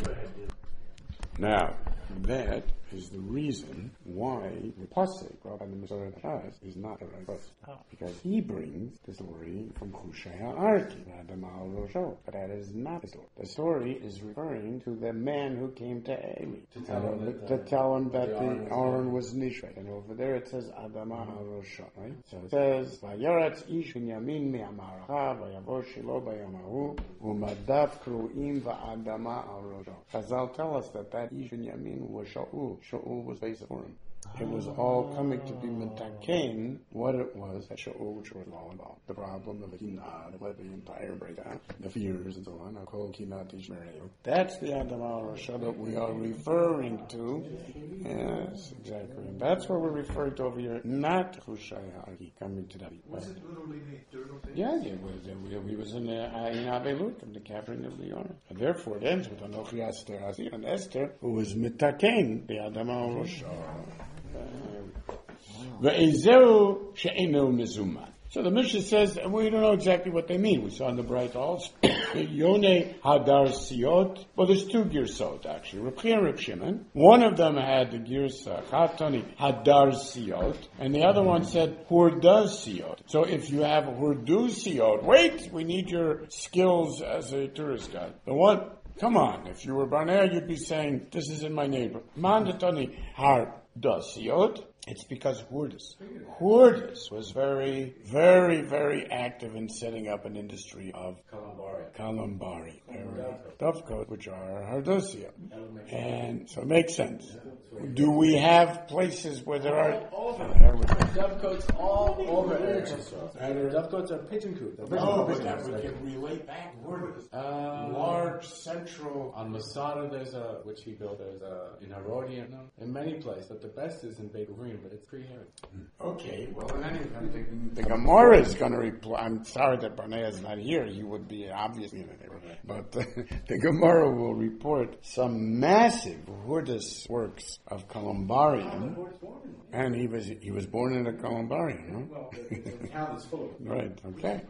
Now, that is the reason why the Pasuk brought by the Messiah Chaz is not the right Pasuk. Because he brings the story from Chushai Arki, Adam al Rosho. But that is not the story. The story is referring to the man who came to Eli to tell him that, to tell him that the Aaron was Nishra. And over there it says Adam al Rosho, right? So it says, Vayoretz ish binyamin me'amaracha, vayavo shilo bayamahu, umadav kru'im va'adama al Rosho. Chazal tell us that that ish binyamin was Shaul. Shaul was based for him. It was all coming to be metaken what it was that Shaul, which was all about. The problem of the Kinah, that led the entire breakdown, the fears and so on. I'll call Kinah Tishmereu. That's the Adam al Rosho that we are referring to. Yes, exactly. And that's what we're referring to over here, not Chushai Ha'ari, coming to that. Was it literally the eternal thing? Yeah, it was. He was in the in Abelut, in the covering of the honor. And therefore, it ends with Anochi Esther, and Esther, who was mitaken the Adam al Rosho. Uh, Ve'ezeu she'enu mizuman. So the Mishnah says, and we don't know exactly what they mean. We saw in the Bright also. Yone Hadar Siot. Well, there's two Girsot, actually. Reb Chia and Reb Shimon. One of them had the Girsa, Chatoni Hadar Siot, and the other one said Hurda Siot. So if you have Hurdu Siot, wait, we need your skills as a tourist guide. The one, come on, if you were Barnea, you'd be saying, this is in my neighbor. Mandatoni Har Siot. It's because Hurdus. Hurdus was very, very, very active in setting up an industry of Kalambari. Kalambari. Dovecot, which are Hardosia. And so it makes sense. Do we have places where there are... Dovecoats all over Eretz Yisrael. And dovecoats are pigeon coop. No, but that we can relate back Hurdus. Um, Large central... On Masada, there's a, which he built, there's a, in Herodian, no, in many places, but the best is in Beit Green, but it's pretty heavy. Okay, well, in any event, the, the Gemara is going to reply. I'm sorry that Barnea is not here. He would be obviously, but the, the Gemara will report some massive Hurdus works of Columbarium, and he was he was born in a Columbarium, no? Well, the town is full of them. Right? Okay.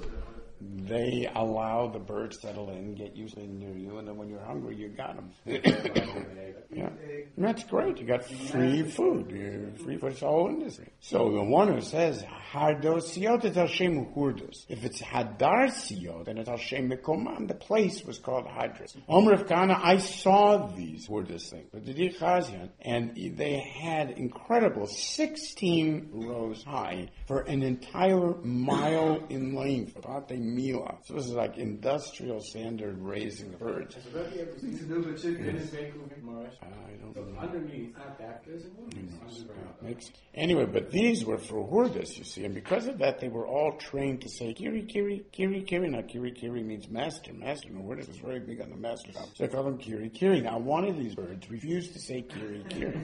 They allow the birds to settle in, get used to being near you, and then when you're hungry, you got them. Yeah, and that's great. You got free food. You're free for the whole industry. So the one who says Hadar Siot, it's Hashem Hurdus. If it's Hadar Siot, then it's Hashem Mekomam. The place was called Hadras. Omer of Kana, I saw these Hurdus things, but the Chazian, and they had incredible sixteen rows high for an entire mile in length. About the Mila. So this is like industrial standard raising of birds. Has Rebbe ever seen to do with chicken in Vancouver, Morris? I don't So know. underneath, not that, there's a woman. Makes, anyway, but these were for Hurdus, you see, and because of that, they were all trained to say Kiri, Kiri, Kiri, Kiri. Now, Kiri, Kiri means master. Master, no, Hurdus was very big on the master. So they call them Kiri, Kiri. Now, one of these birds refused to say Kiri, Kiri.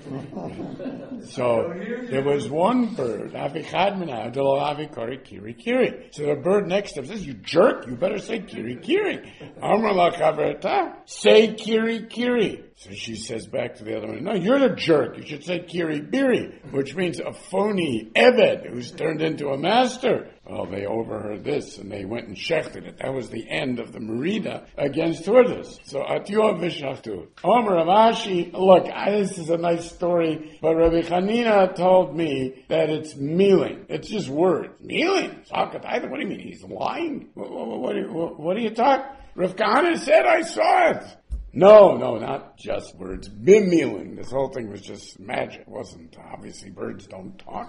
So there was one bird, Avichad Menah, Delo Avikari, Kiri, Kiri. So the bird next to him says, you jerk, you better say Kiri, Kiri. Amar la Chaverta, say Kiri, Kiri. So she says back to the other one, no, you're the jerk. You should say Kiri Biri, which means a phony Eved who's turned into a master. Well, they overheard this and they went and shechted it. That was the end of the Merida against Hurdus. So Atiyah Vishachtu. Omer Ravashi, look, I, this is a nice story, but Rabbi Chanina told me that it's mealing. It's just words. Mealing? What do you mean? He's lying? What, what, what, what, what are you talking? Rav Kahana said I saw it. No, no, not just words. Bimmealing. This whole thing was just magic. It wasn't, obviously, birds don't talk.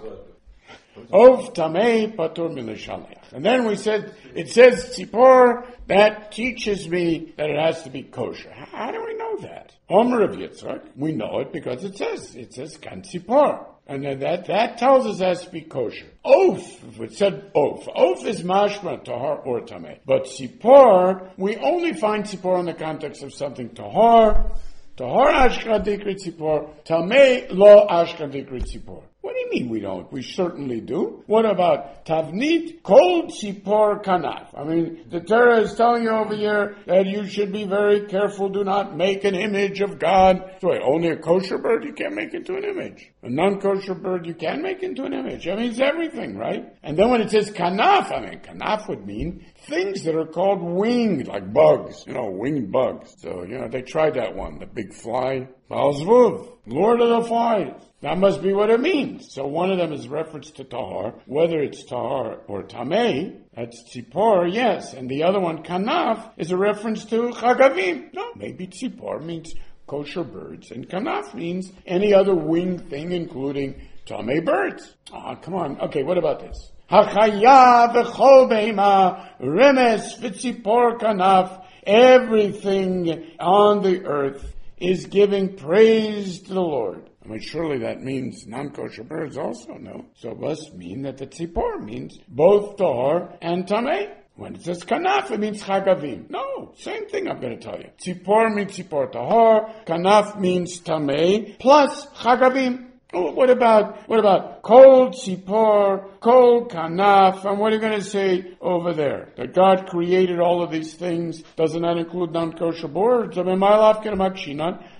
Ov tamei patur milishaliach. And then we said, it says tzipor, that teaches me that it has to be kosher. How, how do we know that? Omer of Yitzchak, we know it because it says, it says kan tzipor. And then that, that tells us it has to be kosher. Oath, if it said oath. Oath is mashma, tahar, or tameh. But tzipor, we only find tzipor in the context of something tahar. Tahar ashka dikri tzipor. Tameh lo ashka dikri tzipor. What do you mean we don't? We certainly do. What about Tavnit Kol Tzipor Kanaf? I mean, the Torah is telling you over here that you should be very careful. Do not make an image of God. So wait, only a kosher bird you can't make into an image. A non-kosher bird you can make into an image. I mean, it's everything, right? And then when it says Kanaf, I mean, Kanaf would mean things that are called winged, like bugs. You know, winged bugs. So, you know, they tried that one. The big fly. Balzvuv, Lord of the Flies. That must be what it means. So one of them is reference to tahar, whether it's tahar or tameh, that's tzipor, yes. And the other one, kanaf, is a reference to chagavim. No, maybe tzipor means kosher birds, and kanaf means any other winged thing, including tameh birds. Ah, come on. Okay, what about this? Hachaya v'chol beima, remes v'tzipor kanaf, everything on the earth is giving praise to the Lord. I mean, surely that means non-kosher birds also, no? So it must mean that the tzipor means both tahar and tameh. When it says kanaf, it means chagavim. No, same thing I'm going to tell you. Tzipor means tzipor tahar, kanaf means tameh, plus chagavim. Oh, what about, what about kol tzipor, kol kanaf, and what are you going to say over there? That God created all of these things, doesn't that include non-kosher birds? I mean, my life can makshinan.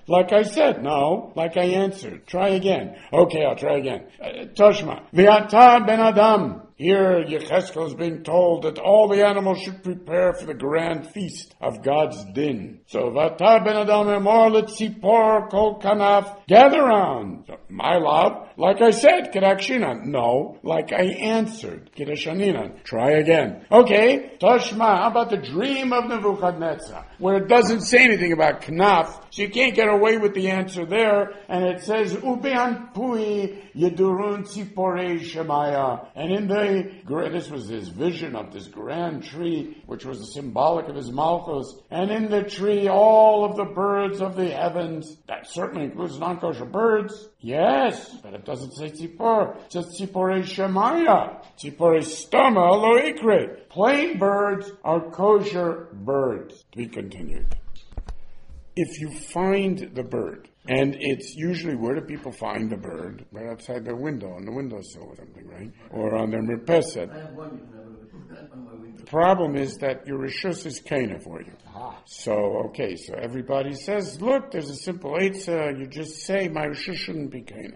Like I said, no. Like I answered. Try again. Okay, I'll try again. Uh, Toshma. V'ata ben Adam. Here, Yecheskel is being told that all the animals should prepare for the grand feast of God's din. So, V'ata ben Adam emor letzipor kol kanaf. Gather round. So, my love, like I said, Kedakshinan. No, like I answered, Kedashaninan. Try again. Okay, Toshma, how about the dream of Nebuchadnezzar, where it doesn't say anything about knaf, so you can't get away with the answer there, and it says, Ubean pui yedurun tzipore shemaya. And in the, this was his vision of this grand tree, which was symbolic of his malchus, and in the tree all of the birds of the heavens, that certainly includes non-kosher birds, yes, but it doesn't say tzipor, it says tzipore shemaya, tzipore stoma lo ikre. Plain birds are kosher birds. To be continued. If you find the bird, and it's usually, where do people find the bird? Right outside their window, on the windowsill or something, right? Or on their mirpeset. I have one, you can have it on my window. The problem is that your rishus is kana for you. So, okay, so everybody says, look, there's a simple eitzah, you just say, my rishus shouldn't be kana.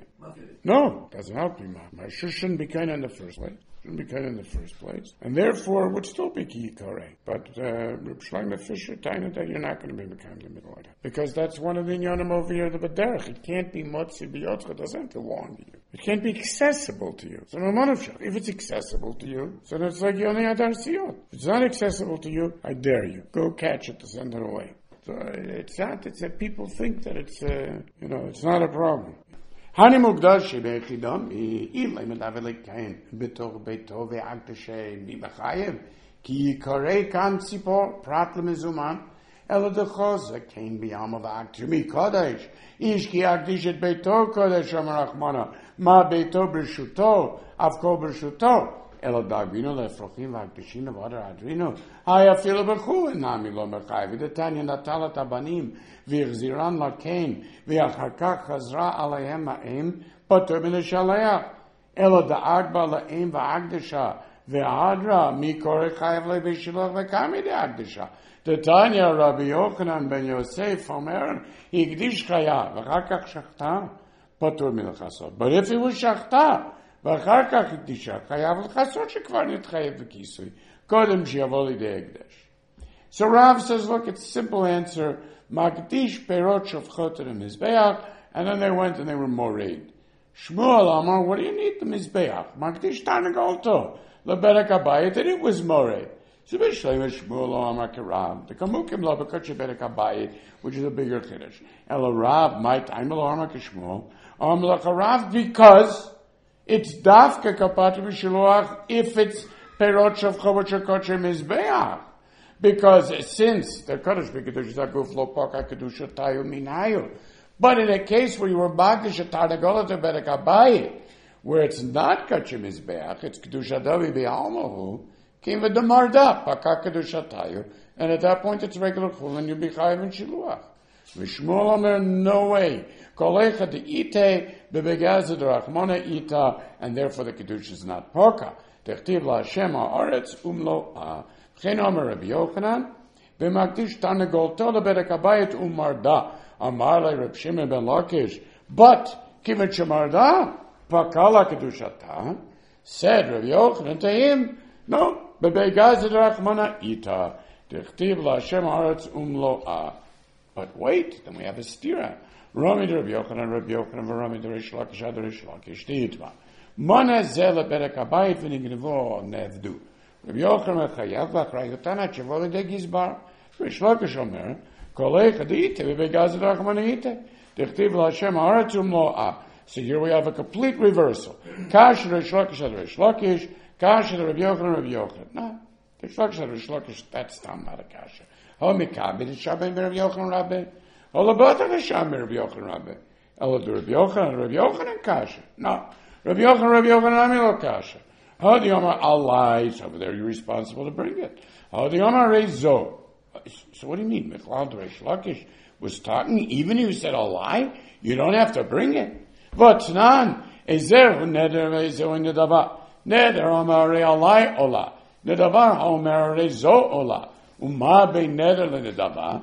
No, doesn't help you, my rishus shouldn't be kana in the first place. Shouldn't be kind in the first place, and therefore would still be kiyikare. But uh, Reb Shlomo Fisher telling that you're not going to be kind in the middle of that, because that's one of the inyanim over here. The b'derech, it can't be motzi b'yotcha. It doesn't belong to you. It can't be accessible to you. So if it's accessible to you, so then it's like yoni adar siyot. If it's not accessible to you, I dare you, go catch it to send it away. So it's not. It's that people think that it's uh, you know it's not a problem. Hani mugdash shebe'echidam ilay medavelek kain b'tor beito ve'agdashay b'bachayev ki yikarei kan tzipor prat lemezuman ela dechozek kain b'yama v'agdashmi kodesh ish ki agdish et beito kodesh amar Rachmana ma beito b'rshuto avko b'rshuto ela dagvino lefrochim v'agdashina v'adar adrino haya filo b'chu enami lo mechayev v'detanya natalat abanim v'yachziran lakein v'achar kach chazra alayhem ha'em patur min ha'shaleach ela da'ag ba la'em v'agdasha v'hadra mikorei chayev le'b'shilach v'kami de'agdasha Detanya Rabbi Yochanan ben Yosef Omer higdish chaya v'achar kach shachta patur min ha'chasot. But if it was shachta ואחר כך הקדישה, חייב לחסות שכבר נתחייב בכיסוי. קודם שיבוא לידי הקדש. So Rav says, look, it's a simple answer. Magdish perot shofchot in the Mizbeach, and then they went and they were moreid. Shmuel Amar, what do you need the Mizbeach? Magdish Tanagolto, Leberek Abayit, and it was moreid. So Bishleim Shmuel Amar Kerav, the Kamukim Labakot Berek Abayit, which is a bigger Kiddush. Ela Rav, my time Amar Kishmuel, Amar Kerav, because it's dafka kapatu b'shiluach if it's perot shavcha which are kosher mizbeach. Because since the Kodesh b'kedusha zaguf lo poka kedusha tayu minayu. But in a case where you were bagdish a tarnagola to berek abayit, where it's not kosher mizbeach, it's kedusha davi b'almahu, came with the marda, paka kedusha tayu, and at that point it's regular chul and you'll be chayiv in shiluach. V'shmuel Omer, no way. Kolecha de ite bebegazed rachmona ita, and therefore the kedusha is not poka. Techtiv la Hashem haaretz umlo a. V'chein Omer Rabbi Yochanan b'makdish tanegolto leberek habayit umarda. Amar le Reb Shimon ben Lakish. But kiven shemarda pakala kedushata. Said Rabbi Yochanan to him, no, bebegazed rachmona ita. Techtiv la Hashem haaretz umlo a. But wait, then we have a stira. Rami de Rabbi Yochanan, Rabbi Yochanan, Rami de Rish Lakish, Ad Rish Lakish, Tiyitma. Mana zela berek habayit v'nignevo nevdu. Rabbi Yochanan chayav v'achrayotana tshevoli de gizbar. Rish Lakish omer, kolecha deite v'begazed rachmanite. Dechtiv l'Hashem haaretz umlo'a. So here we have a complete reversal. Kash Rish Lakish, Ad Rish Lakish, Kash de Rabbi Yochanan, Rabbi Yochanan. No, Rish Lakish, Ad Rish Lakish, that's not a kasha. Ho mikabed shabem Rabbi Yochanan Rabbe. All about the Sham Rabbi Yochanan Rabbe. Elo do Rabbi Yochanan, Rabbi Yochanan kasha. No. Rabbi Yochanan, Rabbi Yochanan Amilo kasha. How the Yomar Allah, over there you're responsible to bring it. How the Yomar Rezo. So what do you mean? Michlal Reish Lakish was talking, even if you said Allah, you don't have to bring it. V'tznan, Ezer neder Rezo in the Dava. Neder Omar Allah Ola. The Davar Omer Rezo Ola. Uma be neder le Dava.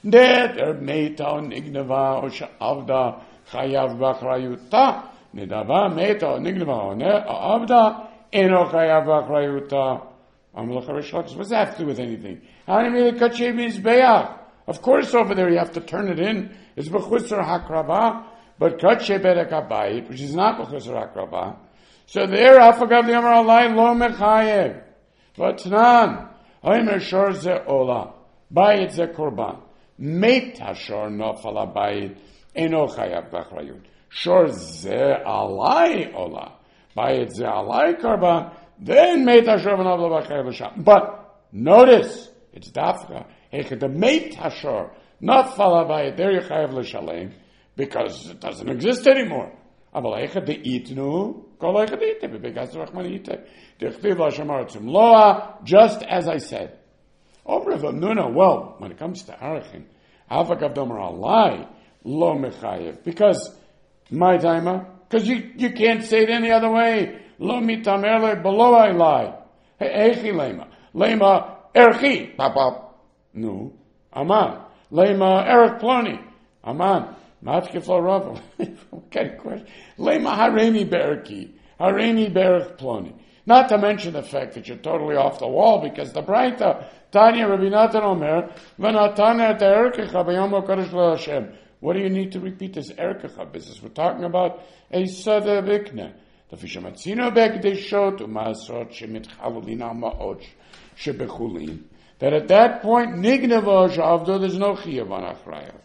Der Meta Nignava או שעבדה חייב באחריותה. נדבה מתה או נגנבה או עבדה אינו חייב באחריותה. Amalach HaRishon, what's that have to do with anything? How do you mean the Kachei Mizbeach? Of course over there you have to turn it in. It's B'chusar HaKrava, but Kachei Bedek HaBayit, which is not B'chusar HaKrava. So there, Afagav the Amar Alai Lo Mechayev. But Tanan, Oimer Shor Ze Ola, Bayit Ze Korban. Meit HaShor Nofal HaBayit, Eno Chayav B'achrayut. Shor Ze Alai Ola, Bayit Ze Alai Korban, then Meit HaShor V'Nofal HaBayit L'Sham. But notice, it's Dafka, Heke the Meit HaShor, not Fal HaBayit, there you Chayav L'Shalem, because it doesn't exist anymore. אבל איך דאיתנו, כל איך דאיתם, בבגז רחמן איתם. דכתיב להשם ארצם loa, just as I said. Over of Amnuna, well, when it comes to Arachin, Avagav Domer Alai, lo mechayev. Because, my timer, because you, you can't say it any other way. Lo mitamerle below Alai. Eichi lema. Lema erchi. Pop up. No. Aman. Lema erich ploni. Aman. Matkeflo Rav. Okay, question. Lema haremi berki. Haremi berich ploni. Not to mention the fact that you're totally off the wall because the Braita, Tanya Rabbi Natan Omer, V'natana et erkecha b'yom HaKadosh LaHashem. What do you need to repeat this erkecha business? We're talking about a sada vikna. The Fishamatzino Begdeshot u'masrot shemitchalulin al-ma'od shebechulin. That at that point, nignava shavdo, there's no chiyav on achrayot.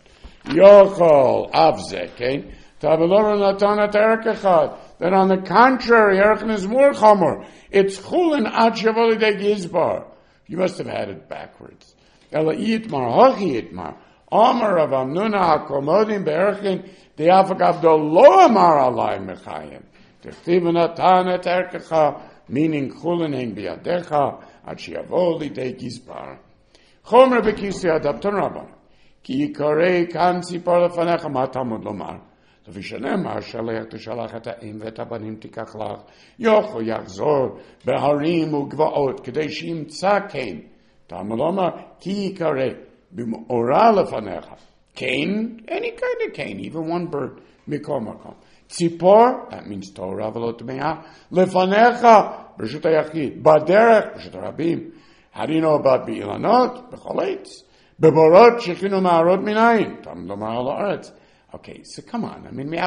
Yochol avze, okay? Tavelor Natana Terekachad. That on the contrary, Erechim is more chamor. It's chulin ad shavoli de gizbar. You must have had it backwards. Ela yitmar, hochi yitmar. Omer of Amnuna hakomodim be'erechim, the afagavdo lo amar alai mechayim. Techtiv Natana Terekachad, meaning chulin hen biadecha, ad shavoli de gizbar. Chomer bekisi adapton rabban. Ki yikarei kan sipar lefanecha ma Talmud lomar. ושנאמר שלח תשלח את האם ואת הבנים תיקח לך יוכו יחזור בהרים וגבעות כדי שימצא כן תלמוד לומר כי יקרא במאורה לפניך cane, any kind of cane, even one bird מכל מקום ציפור, that means תורה ולא טמאה לפניך ברשות היחיד בדרך ברשות הרבים how do you know about באילנות? בכל עץ בבורות שכינו מערות מנין תלמוד לומר על הארץ. Okay, so come on. I mean,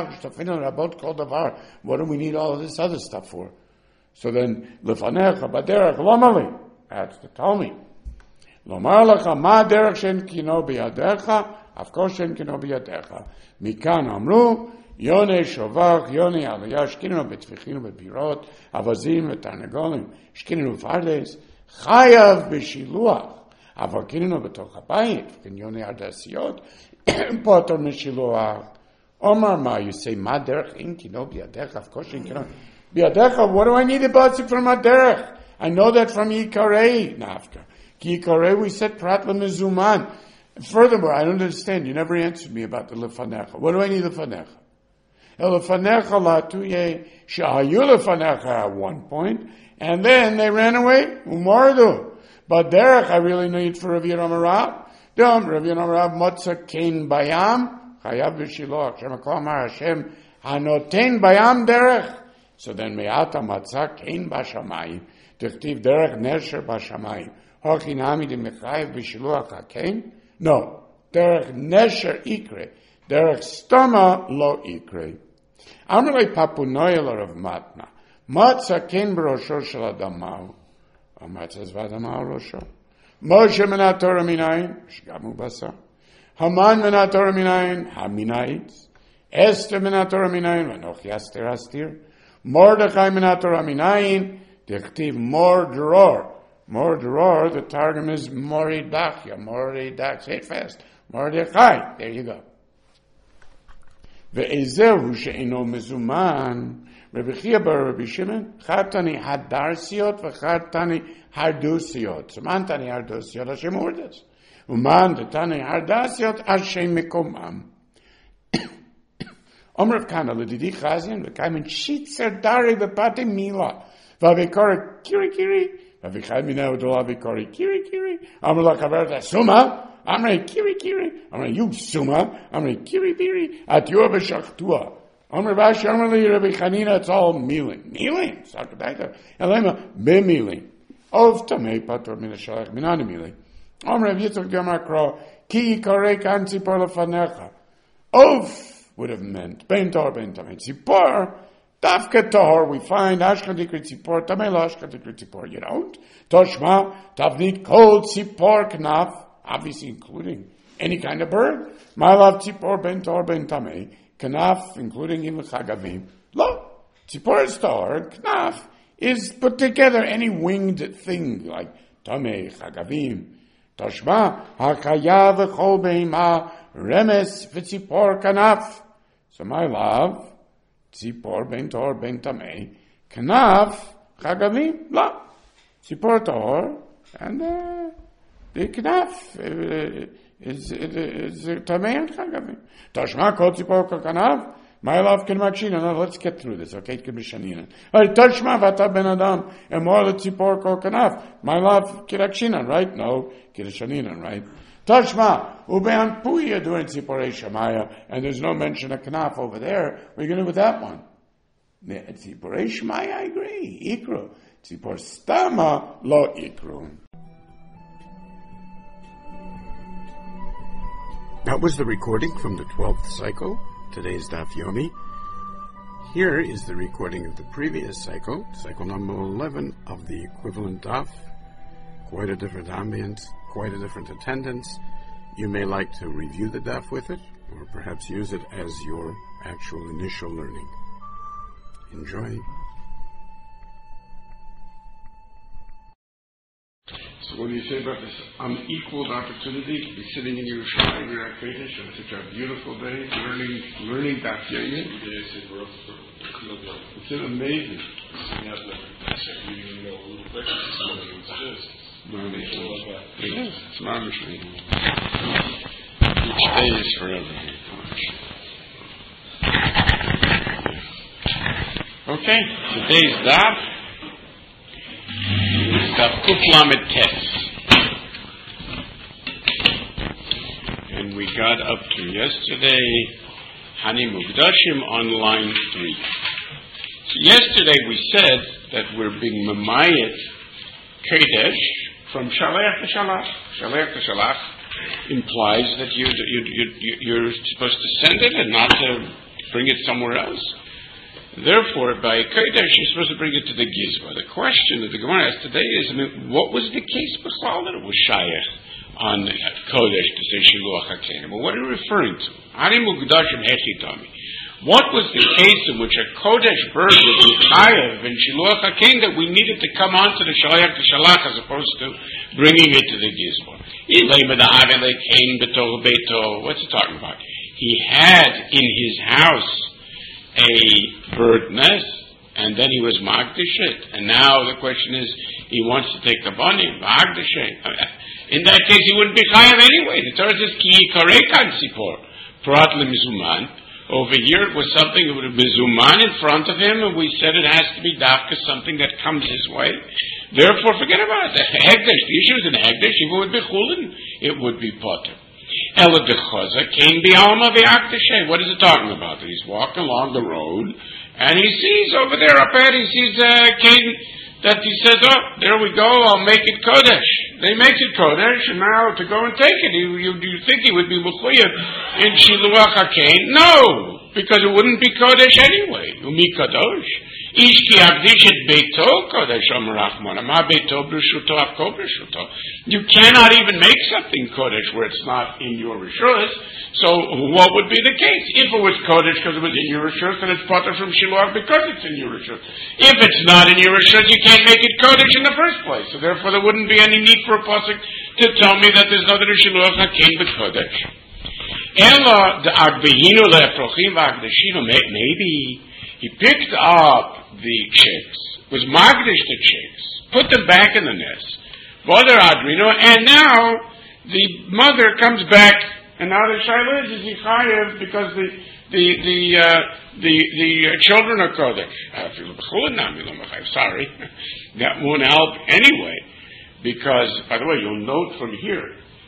what do we need all of this other stuff for? So then, lefanecha baderech lomali. That's the Talmud. Lomar lecha ma derech shen kino biyadecha, afkosh shen kino biyadecha. Mikan amru, yone shovach, yone aliyah, shkinu betfichinu bebirot, avazim vetarnegolim, shkinu fardes, chayav beshiluach, avakinu betoch habayit, yone ardasiyot, Potter Mishiloach. Omar Ma, you say Maderech in Kino Biadecha, of course in Kino Biadecha, what do I need a batzik from Maderech? I know that from Yikarei Nafka. Yikarei we said Prat Lemezuman. Furthermore, I don't understand, you never answered me about the Lefanecha. What do I need Lefanecha? Lefanecha Latuye Shahayu Lefanecha at one point, and then they ran away. Umardu. But Derech I really need for Rav Yeram Arab. Dom Rav Yeram Rav Motza Kain Bayam Chayav V'Shiloach Shem HaKol Hashem Hanoten Bayam Derech. So then Me'ata Matzah Kain Bashamayim Tichtiv Derech Nesher Bashamayim Hochi Nami De Mechayev V'Shiloach HaKain. No, Derech Nesher Ikre Derech Stoma Lo Ikre. Amrei Papunoyel Rav Matna Matzah Kain B'Rosho Shel Adamau Matzah Zvadamau Rosho Moshe menat Torah minayin, shgamu basar. Haman menat Torah minayin, haminayit. Esther menat Torah minayin, v'noch yaster astir. Mordechai menat Torah minayin, dichtiv mor dror. Mor dror, the targum is moridachya, moridach, say it fast. Mordechai, there you go. Ve'ezehu she'ino mezuman, Rabbi Chia bar Rabbi Shimon, Chatani hadarsiot v'chatani hardusiot. So man tani hardusiot Hashem ordas. Uman the tani hardusiot Hashem mekomam. Omer kana l'didi chazin v'kaim in shitzer dari v'pati mila v'avikori kiri kiri v'avichai minah v'dola v'kori kiri kiri Omer l'chaver tasuma Amre kiri kiri. Amre you suma. Amre kiri biri. At your b'shachtua. Amre Rashi. Amre li Rabbi Chanina. It's all milim. Milim. Sakadaita. Elema b'milim. Of tamei patur min hashalach minani milim. Amre Yitzchak Gamar Kro. Ki yikarei kan tzipor lefanecha. Of would have meant ben tor ben tamei tzipor. Dafka tahor, we find Ashkan Dikri Tzipor, Tamel Ashkan Dikri Tzipor. You don't. Toshma, Tavnit Kol Tzipor Knaf, obviously including any kind of bird. My love Tzipor Ben Tor Ben Tameh, Knaf, including even Chagavim. Lo, Tzipor is Tor, Knaf is put together any winged thing like Tameh, Chagavim. Toshma, Hakaya V'chol Be'ima, Remes V'Tzipor Knaf. So my love, Tzipor ben tor ben tamei, kanaf chagavim la. Tzipor tor and uh, the kanaf uh, is is tamei and chagavim. Tashma kol tzipor kol kanaf. My love can machina. Now let's get through this, okay? It can be shanina. Right? Tashma vata ben adam and more the tzipor kol kanaf. My love kirakshina, right? No, kirshanina, right? Tashma, ubean puya during Tzipore Shemaya, and there's no mention of Knaf over there. What are you going to do with that one? Tzipore Shemaya, I agree. Ikru. Tzipor Stama, lo ikru. That was the recording from the twelfth cycle, today's Daf Yomi. Here is the recording of the previous cycle, cycle number eleven of the equivalent Daf. Quite a different ambience, quite a different attendance. You may like to review the daf with it, or perhaps use it as your actual initial learning. Enjoy. So what do you say about this unequaled opportunity to be sitting in Yerushalayim in our Kodesh on such a beautiful day, learning learning daf yomi? It's amazing. It's marvelous. Each day is forever. Okay, today's daf is daf Kuf Lamed Tes, and we got up to yesterday Hani Mukdashim on line three. So yesterday we said that we're being Mamayet Kodesh from Shalach to Shalach. Shalach to Shalach implies that you, you, you, you're supposed to send it and not to bring it somewhere else. Therefore, by Kodesh, you're supposed to bring it to the Gizba. The question that the Gemara asks today is, I mean, what was the case before that it was Shayach on Kodesh to say Shiluach HaKein? Well, what are you referring to? Ani Mugdashim Hechitami. What was the case in which a Kodesh bird was in Chayav and Shiluach HaKein that we needed to come on to the Shayach to Shalach as opposed to bringing it to the Gizba? What's he talking about? He had in his house a bird nest, and then he was Magdish it. And now the question is, he wants to take the bunny, Magdish it. In that case, he wouldn't be Chayav anyway. The Torah says, Ki Yikarekan Sipor, Prat Lemzuman. Over here, it was something that would have been Zuman in front of him, and we said it has to be Dafka, something that comes his way. Therefore, forget about it. Hegdesh, the issue is an Hegdesh, if it would be Chulin, it would be Potter. Ela Dechoza, King Bialma V'Akdeshe. What is it talking about? That he's walking along the road, and he sees over there up ahead, he sees uh, King, that he says, oh, there we go, I'll make it Kodesh. They make it Kodesh, and now to go and take it, you, you, you think he would be Mechuyev in Shiluach HaKein? No, because it wouldn't be Kodesh anyway. Umi Kadosh. Ish ki akdish et beito Kodesh Amar Rachman. Amar beito b'rishuto akko b'rishuto. You cannot even make something Kodesh where it's not in your Rishus. So what would be the case? If it was Kodesh because it was in your Rishus, then it's Potter from Shiluach because it's in your Rishus. If it's not in your Rishus, you can't make it Kodesh in the first place. So therefore there wouldn't be any need for a pasuk to tell me that there's nothing in Shiluach HaKein but Kodesh. Ela the Agbehinu le'efrochim v'agdeshinu. Maybe he picked up the chicks, was Magdish the chicks, put them back in the nest, Vodar Adrino, and now the mother comes back, and now the Shaila is he chayev because the the the uh, the the uh, children are Kodesh. Sorry, that won't help anyway, because by the way, you'll note from here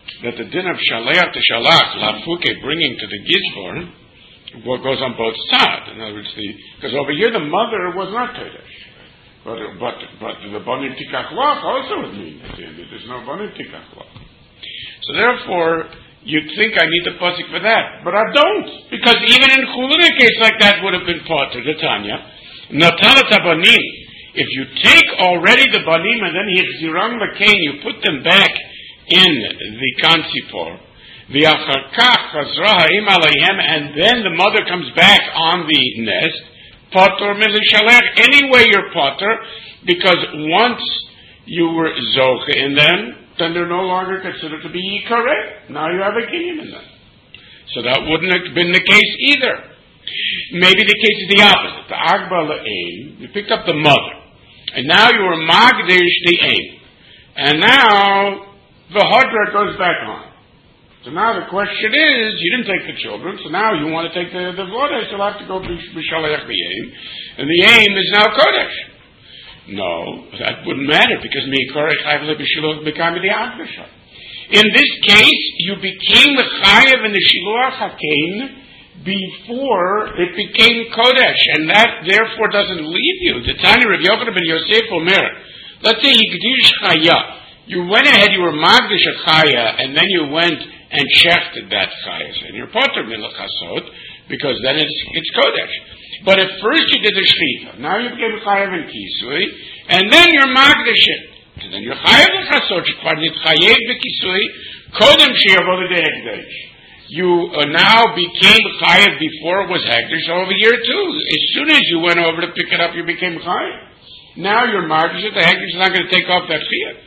that the din of shaleach to shalach, lafuke, bringing to the gizbor, what goes on both sides. In other words, the because over here the mother was not kodesh, but but but the bonim tikach lach also would mean that there's no bonim tikach lach. So therefore, you'd think I need the pasuk for that, but I don't, because even in chulin, a case like that would have been potter. The Tanya, natalat habanim. If you take already the banim and then you zirang l'kein, you put them back in the kansipor. The acharkach chazra ha'im aleihem, and then the mother comes back on the nest. Potter milishalech. Anyway, you're potter, because once you were zoche in them, then they're no longer considered to be yikareh. Now you have a kinyan in them. So that wouldn't have been the case either. Maybe the case is the opposite. The agba le'aim, you picked up the mother, and now you were magdish the aim, and now the hadra goes back on. So now the question is, you didn't take the children, so now you want to take the the vodesh, you'll have to go b'shalech the aim, and the aim is now kodesh. No, that wouldn't matter, because mi'korech chayv le'b'shiluach became the agdasha. In this case, you became the chayav in the shiluach hakein before it became kodesh, and that therefore doesn't leave you. The Tanya Rav Yochanan ben Yosef Omer, let's say hikdish chaya. You went ahead, you were magdish a chaya, and then you went and shechted that chaya, and you're potter milachasot, because then it's it's kodesh. But at first you did the shchita, now you became chayav in kisui, and then you're magdish it, and then you're chayav milachasot. You kvar nitchayev b'kisui kodem sheyavod hekdesh. You uh, now became chayav before it was hekdesh over here too. As soon as you went over to pick it up, you became chayav. Now you're magdish it. The hekdesh is not going to take off that chiyuv.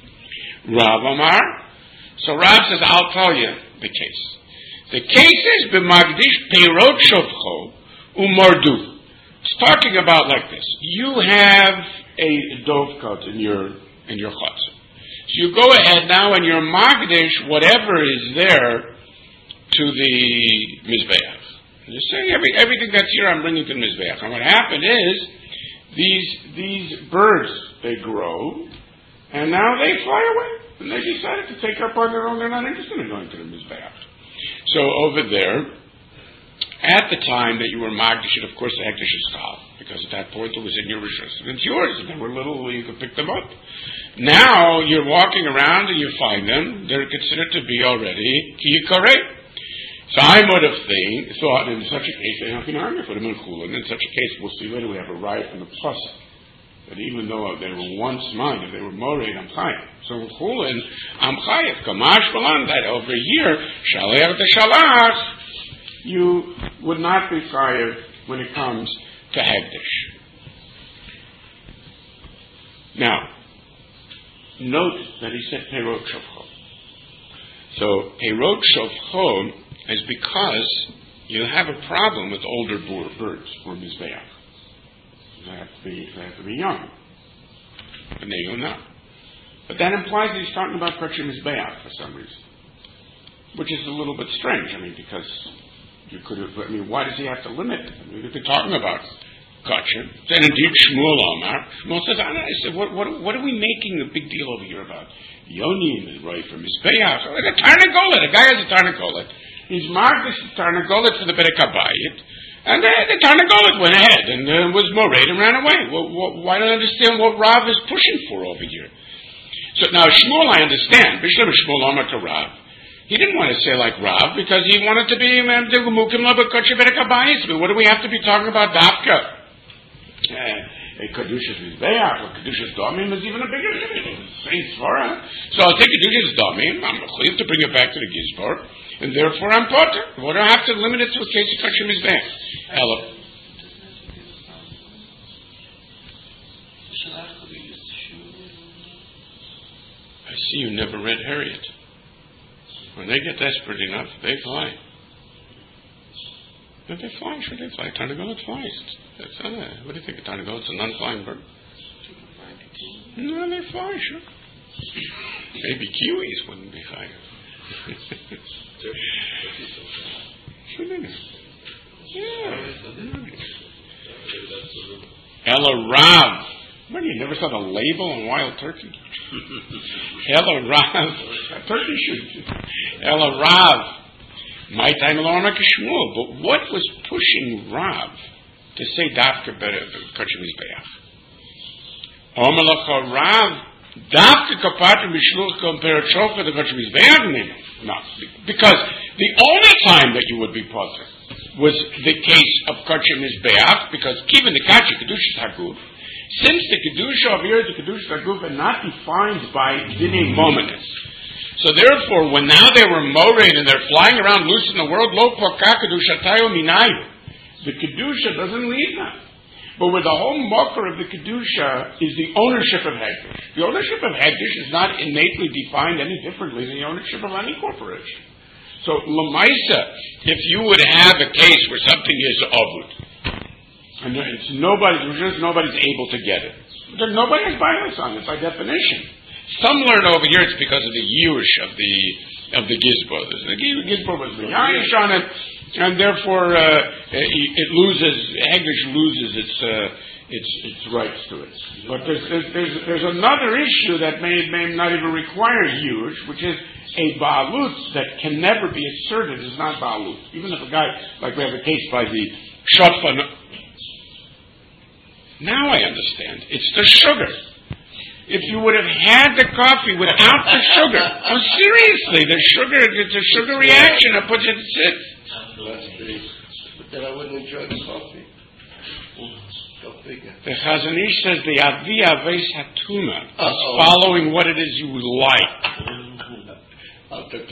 Rav Amar. So Rav says, I'll tell you the case. The case is b'magdish peirot shovcho umardu. It's talking about like this. You have a dovkot in your in your chutzah. So you go ahead now and you're magdish whatever is there to the mizbeach. You say every, everything that's here I'm bringing to the mizbeach. And what happened is these these birds, they grow, and now they fly away. And they decided to take up on their own. They're not interested in going to the mizbeach. So over there, at the time that you were magdish, of course the hekdesh is chal, because at that point it was in your rishus, and it's yours. And they were little, you could pick them up. Now you're walking around and you find them. They're considered to be already ki yikareh. So I would have think, thought in such a case, they have to argue for them in chulin. In such a case, we'll see later we have a riot from the plus. That even though they were once mine, if they were moreid, I'm chayav. So in chulin, I'm chayav. Kamash balan, that over here, shaleach the shalach, you would not be chayav when it comes to hekdesh. Now, note that he said peirot shovcho. So peirot shovcho is because you have a problem with older birds for mizbeach. They have to be, they have to be young. And they do not. But that implies that he's talking about Kachim Mizbeach for some reason. Which is a little bit strange. I mean, because you could have, I mean, why does he have to limit it? I mean, we've been talking about Kachim. Then indeed Shmuel Omar. Shmuel says, I said, what, what, what are we making a big deal over here about? Yonim is right for Mizbeach. Like a Tarnagolet. A guy has a Tarnagolet. He's marked as a Tarnagolet for the Bedek Habayit. And uh, the Tarnagolet went ahead and uh, was moreid and ran away. Well, well, why don't I understand what Rav is pushing for over here? So now Shmuel, I understand. Bishlam Shmuel Omar to Rav. He didn't want to say like Rav because he wanted to be What do we have to be talking about Dafka? A Kedushas Mizbeach or Kedushas Domim is even a bigger thing. Same Svara. So I'll take Kedushas Domim. I'm going to bring it back to the Gizbor. And therefore I'm potter. What do I have to limit it to a case of Kachim Mizbeach? Ella. I see you never read Harriet. When they get desperate enough, they fly. But they fly, sure they fly. Tarnagolet flies. That's, uh, what do you think? A Tarnagolet's a non-flying bird? No, they fly, sure. Maybe kiwis wouldn't be higher. Sure they do. Yeah. Ella Rav. What, you never saw the label on wild turkey? Ela Rav, Turkish, Ela Rav, my time Lorna Kishmul. But what was pushing Rav to say Dafka Kachim Mizbeach? Omalacha Rav, Dafka Kapatra Mishluch compared Shofa to Kachim Mizbeach? No, because the only time that you would be potter was the case of Kachim Mizbeach, because given the Kachi Kedushas Haguf, since the Kedusha of here, the Kedusha Haguf are not defined by Dinei Mominus. So therefore, when now they were moraid and they're flying around loose in the world, Lo Porka Kedusha Tayo Minayu, the Kedusha doesn't leave them. But where the whole mocker of the Kedusha is the ownership of Hekdesh. The ownership of Hekdesh is not innately defined any differently than the ownership of any corporation. So, Lamaisa, if you would have a case where something is avud, and it's nobody, just nobody's able to get it, then nobody has violence on it by definition. Some learn over here it's because of the yush of the of the gizbo. The gizbo was the yayish on it, and therefore uh, it, it loses. Hegdish loses its uh, its its rights to it. But there's there's there's, there's another issue that may may not even require yush, which is a ba'alut that can never be asserted is not ba'alut. Even if a guy, like we have a case by the shotfan. Now I understand. It's the sugar. If you would have had the coffee without the sugar, oh seriously, the sugar, it's a sugar reaction that puts you to sit. But then I wouldn't enjoy the coffee. Go figure. The Chazon Ish says the Avi Aves Hatuna is following what it is you like. This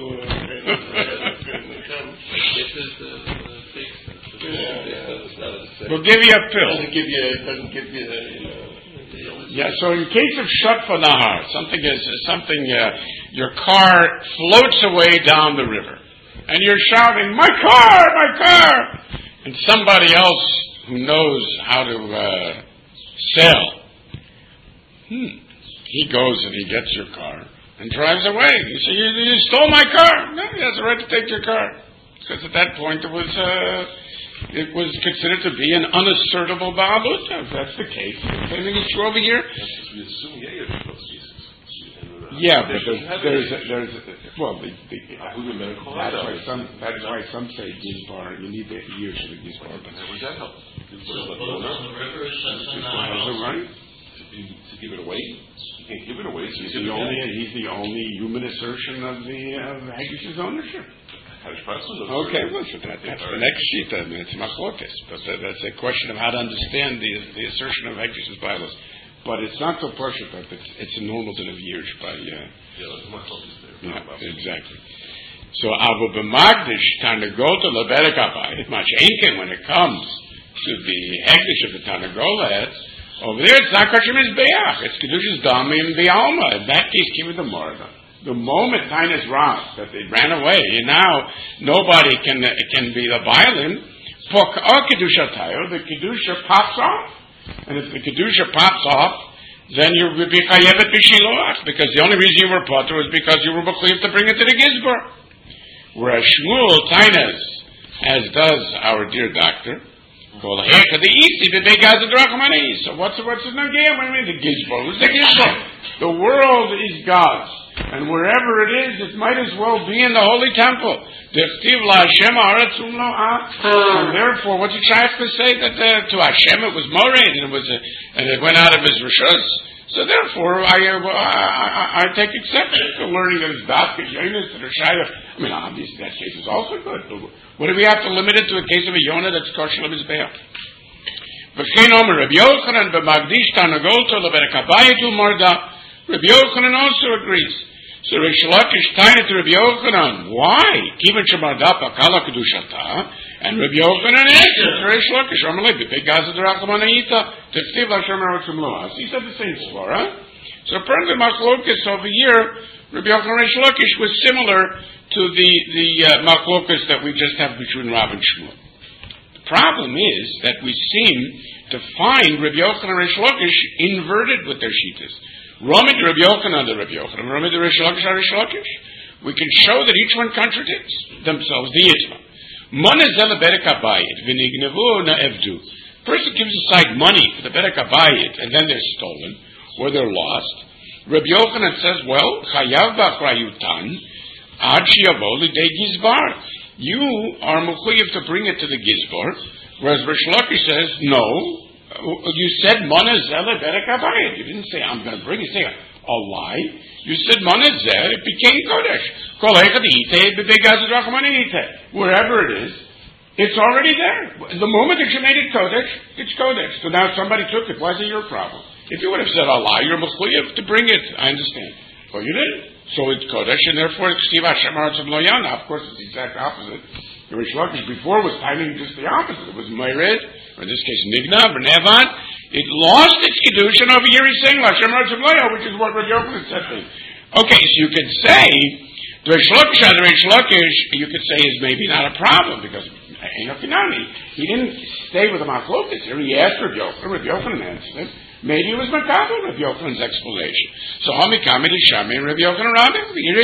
is the fix. We'll give you a pill. Doesn't give you. Doesn't give you. You know. Yeah. So in case of Shotfa Nahar, something is something. Uh, your car floats away down the river, and you're shouting, "My car! My car!" And somebody else who knows how to uh, sail, hmm, he goes and he gets your car and drives away. You say, you, you stole my car. No, he has the right to take your car. Because at that point it was uh, it was considered to be an unassertable ba'alut. If that's the case. The same thing is true over here. We assume yeah, yeah, but there's, there's, a, there's a, well, the, the, that's why some that's why some say gizbar. You need the years of the gizbar. But how does that help? So both on the river is right? To give it away. Can't give it away. So He's the only he's the only human assertion of the of Hegdish's ownership. Okay, well, so that, that's the next sheet. I mean, it's machlokas, but that, that's a question of how to understand the the assertion of Hegdish's bylaws. But it's not so partial that it's, it's a normal din of years by. Uh, yeah, yeah, exactly. So Abu B'Magdish Tanagolta Leberekabai much ain't when it comes to the Hegdish of the Tanagola. Over there, it's not Kachim Mizbeach. It's Kedushas Dami and Bialma. In that case, give it the Morda. The moment Tainas Ras, that they ran away, and now nobody can can be the violin, for Kedusha Tayo, the Kedusha pops off. And if the Kedusha pops off, then you will be Chayevet B'Shiloach, because the only reason you were potter was because you were B'Chliv to bring it to the Gizbar. Whereas Shmuel Tainas, as does our dear doctor, so what's what's the nagaya? What do you mean the gizbo? Who's the gizbo? The world is God's, and wherever it is, it might as well be in the holy temple. And therefore, what's the Shaykh to say that uh, to Hashem it was moraid and it was uh, and it went out of his rishus? So therefore, I, uh, I, I I take exception to learning that it's dafka yonis that are Shaykh. I mean, obviously that case is also good. What do we have to limit it to a case of a Yonah that's kosher l'mizbeach? V'chein omer Rabbi Yochanan b'magdish tanagolto leberekabayitu marda. Rabbi Yochanan also agrees. So Rish Lakish tained to Rabbi Yochanan. Why? Kiven shemarda pakala kedushata. And Rabbi Yochanan answered to Rish Lakish. Amalei b'pegaz d'rachmanayita teftiv l'Hashem erotzim loas. He said the same svara. So apparently Machlokes over here, Rabbi Yochanan Rish Lakish was similar to the the uh, machlokas that we just have between Rav and Shmuel. The problem is that we seem to find Rabbi Yochanan and Rish Lakish inverted with their shitas. Rami to Rabbi Yochanan to Rabbi Yochanan, Rami to Rish Lakish to Rish Lakish. We can show that each one contradicts themselves. The Yitma. Monazel berek habayit v'nignevu na'evdu. Person gives aside money for the berek habayit and then they're stolen or they're lost. Rabbi Yochanan says, well, chayav b'achrayutan ad sheyavo l'dei gizbar. You are mechuyev to bring it to the gizbar, whereas Rish Lakish says, no, you said mana zeh leberek habayit. You didn't say I'm going to bring it. You say a lie. You said mana zeh, it became kodesh. Kol echad ite b'bei gazed rachman ite. Wherever it is, it's already there. The moment that you made it kodesh, it's kodesh. So now somebody took it. Why is it your problem? If you would have said a lie, you're mechuyev to bring it. I understand. But you didn't. So it's kodesh, and therefore it's k'tiv Hashem ha'aretz v'lo. Of course, it's the exact opposite. The Rish Lakish before was timing just the opposite. It was Mered, or in this case Nigna, or Nevan. It lost its kedusha, and over here he's saying Hashem ha'aretz v'lo, which is what Rabbi Yochanan said. Okay, so you could say the Rish Lakish, the Rish Lakish, you could say is maybe not a problem because he didn't stay with the machlokas here. He asked Rabbi Yochanan. Rabbi Yochanan answered it. Maybe it was Makabel, Rabbi Yochanan's explanation. So Hamikami Shami Rabbi Yochanan Rabbi.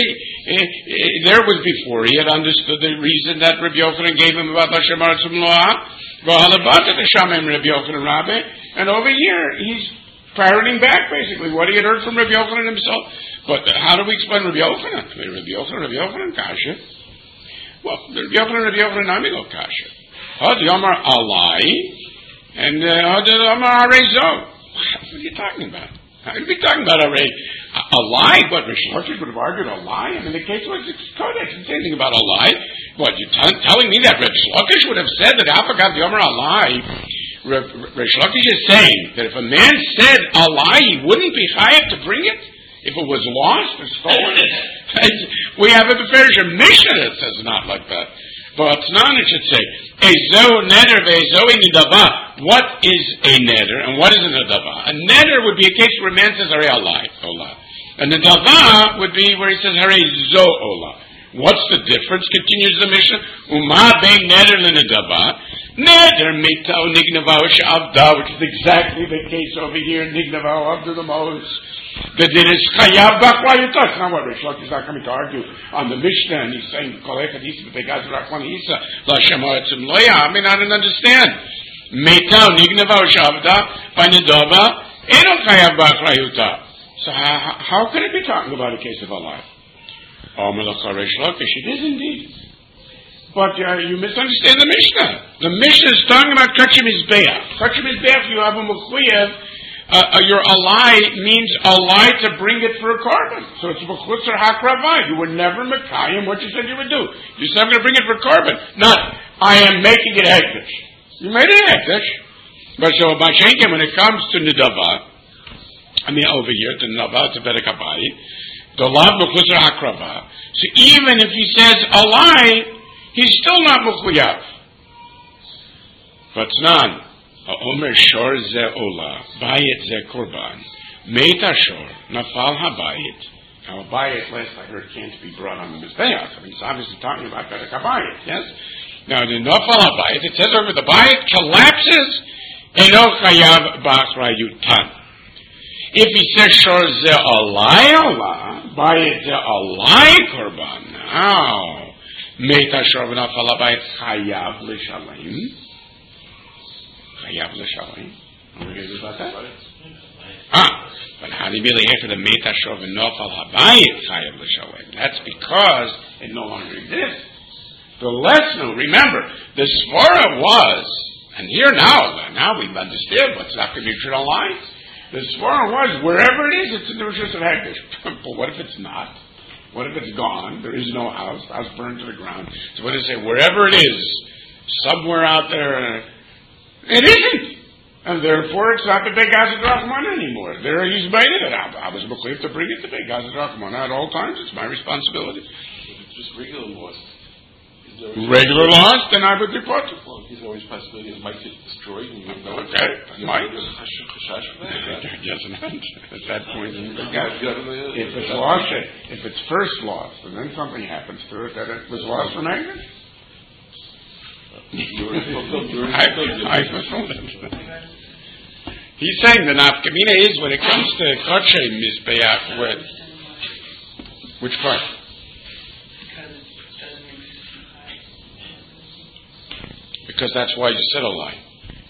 There was before he had understood the reason that Rabbi Yochanan gave him about Hashem ha'aretz v'lo. V'halabata Shami Rabbi Yochanan Rabbi. And over here he's parroting back basically what he had heard from Rabbi Yochanan himself. But how do we explain Rabbi Yochanan? Rabbi Yochanan, Rabbi Yochanan Kasha. Well, Rabbi Yochanan, Rabbi Yochanan Nami go Kasha. Had Yomar Alai and Had Yomar Arezo. What are you talking about? How are we talking about a, a lie? What, Rish Lakish would have argued a lie? I mean, the case was it's kodesh. It's anything about a lie. What, you're t- telling me that Rish Lakish would have said that Afagav Yomer a lie? Rish Lakish is saying that if a man said a lie, he wouldn't be chayav to bring it? If it was lost or stolen? We have a Beferish Mishnah that says not like that. But Tanan it should say, Ezo neder ve'ezo nidava. What is a neder and what is a nidava? A neder would be a case where a man says, Hare Alai, Ola. A nidava would be where he says, Hare Zo Ola. What's the difference? Continues the Mishnah. Uma bein neder l'nidava. Neder mitao nignava she'avda, which is exactly the case over here. Nignava avda the most. The din is chayav b'achrayuta. That's not what Rish Lakish is not coming to argue on the Mishnah, and he's saying kol echad isa b'begaz rachman isa l'Hashem ha'aretz v'lo. I mean, I don't understand. Meitau nignava u'shavda b'nedava eno chayav b'achrayuta. So how, how can it be talking about a case of a lie? Oh, Melachah Rish Lakish, it is indeed. But uh, you misunderstand the Mishnah. The Mishnah is talking about kachim mizbeach. Kachim mizbeach, you have a mechuyev. Uh, uh, your alai means alai to bring it for a carbon. So it's b'chutz or hakravai. You were never mekayim what you said you would do. You said I'm going to bring it for a carbon. Not, I am making it hekdesh. You made it hekdesh. But so, Bashenkin, when it comes to nidava, I mean over here, to nidava, to bedek habayit, the lav b'chutz or hakrava. So even if he says alai, he's still not mechuyav. But none. Omer shor ze ola, bayit ze korban, meita shor, nafal habayit. Now a bayit, last I heard, can't be brought on the mizbeach. I mean, he's obviously talking about bedek habayit, yes? Now the nafal habayit, it says over the bayit collapses, eno chayav b'achrayutan. If he says shor ze olai ola, bayit ze olai korban, now meita shor v'nafal habayit chayav l'shalayim. Chayav l'shalayim. Are we going to do about that? Ah, but how do you really hear for the Meita Shor v'nofal habayit chayav l'shalayim? That's because it no longer exists. The lesson, remember, the svara was, and here now, now we understand what's not going to be traditional life. The svara was, wherever it is, it's in the Rishus of Hekdesh. But what if it's not? What if it's gone? There is no house, the house burned to the ground. So what does it say? Wherever it is, somewhere out there, it isn't. And therefore, it's not the Beit Gazed Rachman anymore. There he's made it. And I, I was mechuyev to bring it to Beit Gazed Rachman at all times. It's my responsibility. If it's just regular lost. Regular lost, then I would report it. Well, there's always a possibility it might get destroyed and you don't know. Okay, it might. Yes, not. At that point, if it's lost, if it's first lost, and then something happens to it, that it was lost for negative. I, I fulfilled it. He's saying the nafkamina is when it comes to kachay mizbeach, what? Which part? Because that's why you said a lie.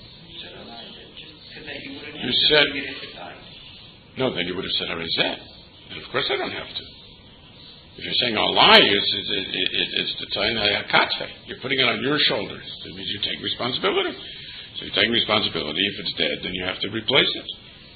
You said no. Then you would have said arizeh. And of course I don't have to. If you're saying a lie, it's, it's, it, it, it's the time hakatfe. You're putting it on your shoulders. That means you take responsibility. So you take responsibility. If it's dead, then you have to replace it.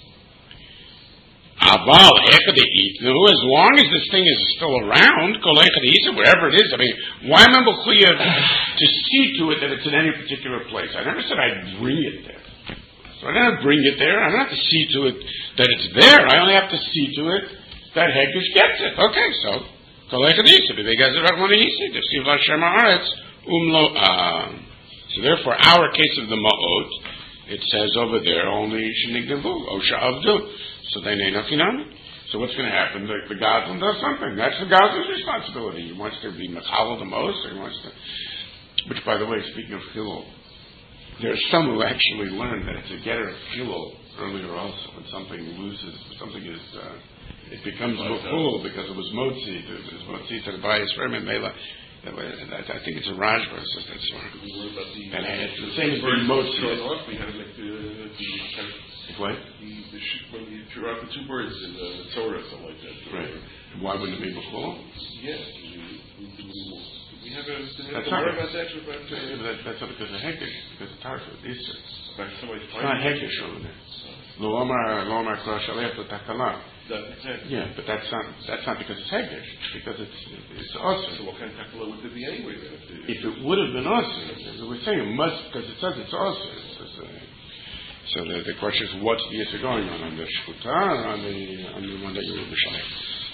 Aval echad as long as this thing is still around, kol echad wherever it is. I mean, why am I mechuyev to see to it that it's in any particular place? I never said I'd bring it there. So I don't have to bring it there. I don't have to see to it that it's there. I only have to see to it that Hegdish gets it. Okay, so kol echad isa because of Rachmana Yisi, the Siv Hashem Haaretz umlo. So therefore, our case of the Ma'ot, it says over there only Shenigdavu, Osha Avdu. So they ain't nothing on it. So what's going to happen? The, the Goslin does something. That's the Goslin's responsibility. He wants to be Mechal the most, or he wants to. Which, by the way, speaking of Chilul, there are some who actually learn that it's a getter of Chilul earlier also. When something loses, something is, uh, it becomes Mechul because it was Motzi. It was Motzi to the bias for him and Mela. I think it's a Rajba that says that sort. And it's the same as being Motzi. We had like the, the what? The, the when you threw out the two birds in the Torah or something like that. Right. Why wouldn't it be before? Yeah. We, we, we have a... That's not about that. That, that's not because of Hektish. Because it's hard for Easter. It's not Hektish over there. Lo Omar, Lo Omar Kol Shalech L'Takala. Yeah, but that's not that's not because it's Hektish. Because it's it's awesome. So what kind of Takala would it be anyway then? If it would have been awesome, we're saying it must, because it says it's awesome. It's, uh, So the, the question is, what's the issue going on? On the Shkuta or on the, on the one that you were B'Shalech?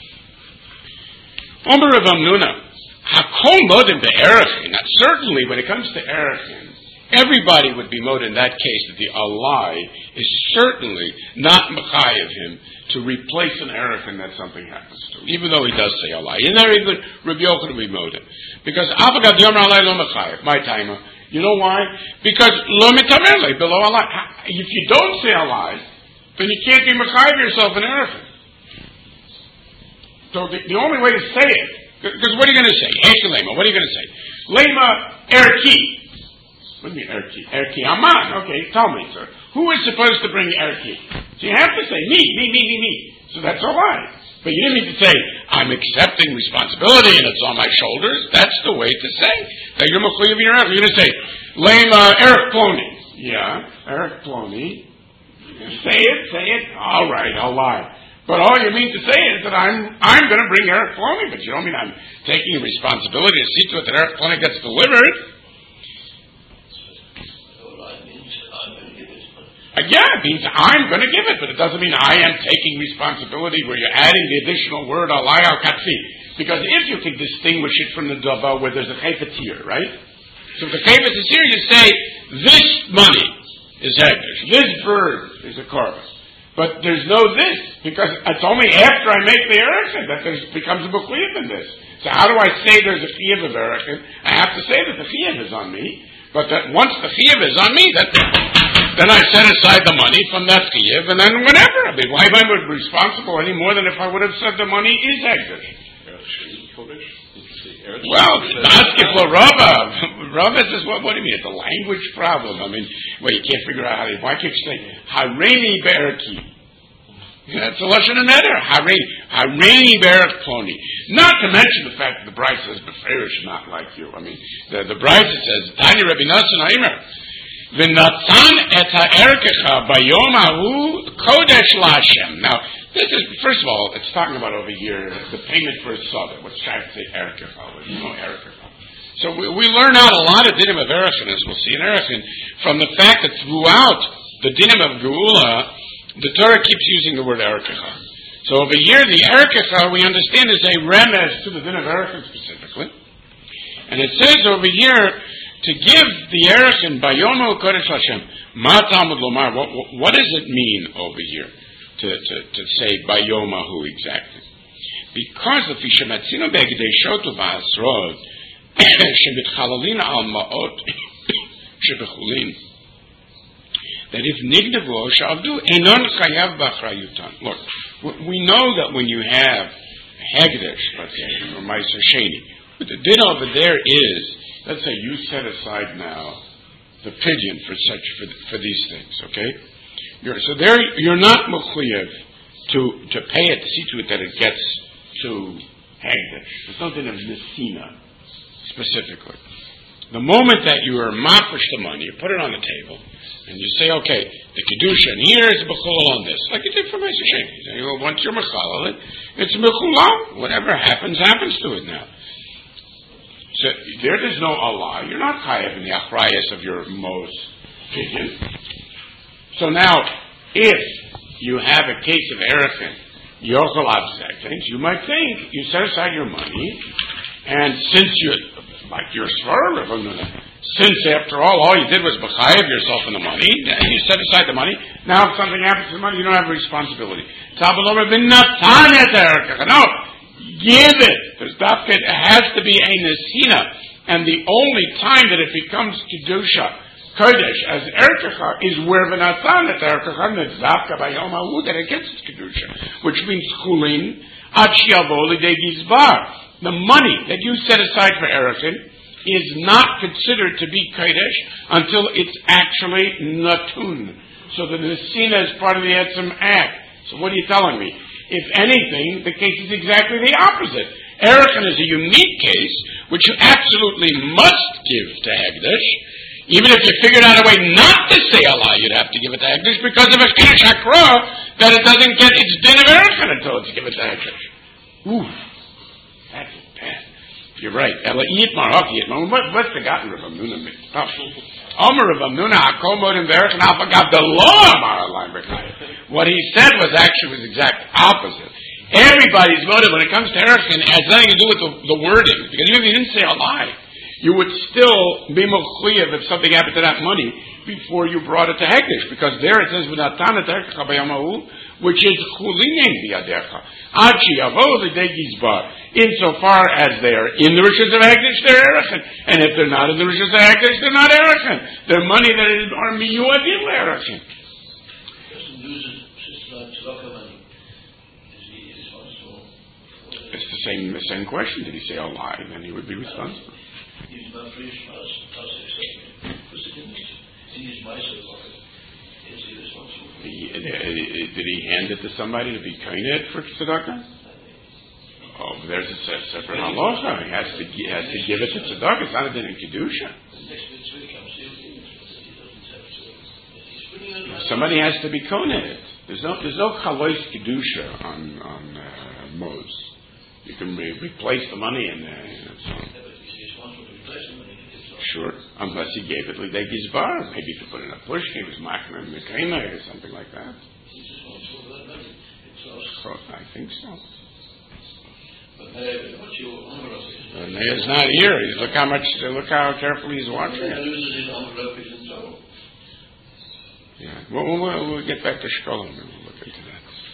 Omer Rav Amnuna, Hakol Modim Be'erechin. Now certainly when it comes to Erechin, everybody would be moed in that case that the Alai is certainly not Mechayev him to replace an Erechin that something happens to, even though he does say Alai. And there even Rabbi Yochanan would be moed. Because Avagad Yomer Alai Lo Mechayev, my timer. You know why? Because Lo Mitamerle, below Alai. If you don't say Alai, then you can't be Mechayev yourself in Erechin. So the, the only way to say it, because what are you going to say? Eshke Lema, what are you going to say? Lema Erki. What do you mean Erki? Erki Aman. Okay, tell me, sir. Who is supposed to bring Erki? So you have to say me, me, me, me, me. So that's a lie. But you didn't need to say, I'm accepting responsibility and it's on my shoulders. That's the way to say that you're mechuyev in your Erechin. You're going to say, Lema Eric Plony. Yeah, Eric Plony. Say it, say it. All right, I'll lie. But all you mean to say is that I'm I'm going to bring Eric Plony, but you don't mean I'm taking responsibility to see to it that Eric Plony gets delivered. Uh, yeah, it means I'm going to give it, but it doesn't mean I am taking responsibility where you're adding the additional word alai al katfi. Because if you can distinguish it from the dava where there's a chayfetz here, right? So if the chayfetz is here, you say, this money is hegdish, this bird is a korban. But there's no this, because it's only after I make the erechin that there becomes a mechuyev in this. So how do I say there's a chiyuv of erechin? I have to say that the chiyuv is on me, but that once the chiyuv is on me, that then I set aside the money from that chiyuv, and then whatever. I mean, why am I responsible any more than if I would have said the money is hegdish? Well, basketball Rava. Rava says, what, what do you mean? It's a language problem. I mean, well, you can't figure out how to, why can't you say, Hareini Be'erki? That's a lashon and neder. Hareini Be'erk Ploni. Not to mention the fact that the Bryce says, Beferish not like you. I mean, the, the Bryce says, Tanya Rabbi Nassan Aimer. V'natan et ha'erkecha bayom hahu kodesh l'Hashem. Now, this is, first of all, it's talking about over here the payment for a soda. What's trying to say erkecha? You know erkecha. So we, we learn out a lot of dinim of erechin, as we'll see in erechin, from the fact that throughout the dinim of geula, the Torah keeps using the word erkecha. So over here, the erkecha we understand is a remez to the din of erechin specifically, and it says over here, to give the erechin bayomu kodesh Hashem, ma talmud lomar. What, what does it mean over here to to, to say bayomahu exactly? Because the fishamatzino begdei shotu ba'asrod shebitchalalin al maot shebechulin, that if nigdavu shavdu enon chayav b'achrayutan. Look, we know that when you have hegdesh, let's say, or ma'aser sheni, what the din over there is, let's say you set aside now the pidyon for such for, for these things, okay? You're, so there, you're not mechuyev to, to pay it, to see to it that it gets to Hagdish. There's no din of Nesina, specifically. The moment that you are mafish the money, you put it on the table, and you say, okay, the Kedusha, and here is a Bechulal on this, like you did for Meiser Sheni. You know, once you're Mechalal, it's Bechulal. Whatever happens, happens to it now. So there is no Allah. You're not chayav in the achrayas of your Mos Pidyon. So now, if you have a case of Erechin, Yochel Abzek things, you might think you set aside your money, and since you, like your Svar, since after all, all you did was b'chayev yourself in the money, and you set aside the money, now if something happens to the money, you don't have a responsibility. No, give it. There's dafka, it has to be a nesina, and the only time that it becomes kedusha, kodesh, as erkecha, is where v'natan et erkecha, and it's dafka by yom ha'u that it gets its kedusha, which means chulin ad shiavo l'dei gizbar. The money that you set aside for erechin is not considered to be kodesh until it's actually natun. So the nesina is part of the etzem act. So what are you telling me? If anything, the case is exactly the opposite. Erechin is a unique case, which you absolutely must give to Hagdish. Even if you figured out a way not to say Allah, you'd have to give it to Hagdish because of a Kiddush Hakra, that it doesn't get its din of Erechin until it's given to Hagdish. Ooh, that's bad. You're right. Ela Yitmar, okay, Yitmar. What's the gotten Rav Amnuna mixed up? Omer Rav Amnuna, Hakol Modim Berechin, Alpha the law Amar Alayim B'Chayim. What he said was actually was exact opposite. Everybody's motive when it comes to Erechin has nothing to do with the, the wording, because even if you didn't say Allah, you would still be mochliyev if something happened to that money before you brought it to Hekdesh, because there it says v'natan et erkecha b'yamahu, which is chulinen biyadecha ad sheyavo l'dei gizbar. Insofar as they are in the rishus of Hekdesh, they're Erechin, and if they're not in the rishus of Hekdesh, they're not Erechin. They're money that are miyuadim l'Erechin. It's the same the same question. Did he say a lie? Then he would be responsible. He's not free Did he hand it to somebody to be koined for tzedakah? Oh, there's a separate halacha. He has to he has to give it to tzedakah. It's not a din in kedusha. Somebody has to be koined. There's no there's no chalois kedusha on on uh, Mos. You can re- replace the money and uh, you know, so on. Sure, unless he gave it l'dei gizbar, maybe to put in a push, he was machmer and mekayma or something like that. So, I think so. And he's not here. He's look how much. Look how carefully he's watching it. Yeah, well, we'll, we'll get back to Shkolim and we'll look into that.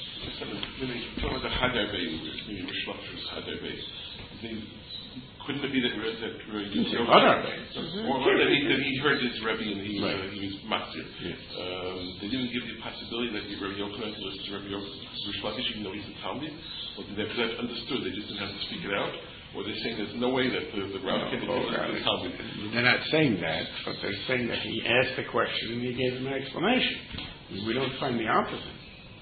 Couldn't it be that that or that he, that he heard his Rebbe and he, right. uh, he was master? Yeah. Um, they didn't give the possibility that Rebbe Yochanan was Rebbe Yochanan, even though he's a Talmud, or did they have that understood? They just didn't have to speak it out, or they're saying there's no way that the, the Rav can no, do the Talmud. They're not saying that, but they're saying that he asked the question and he gave him an explanation. We don't find the opposite.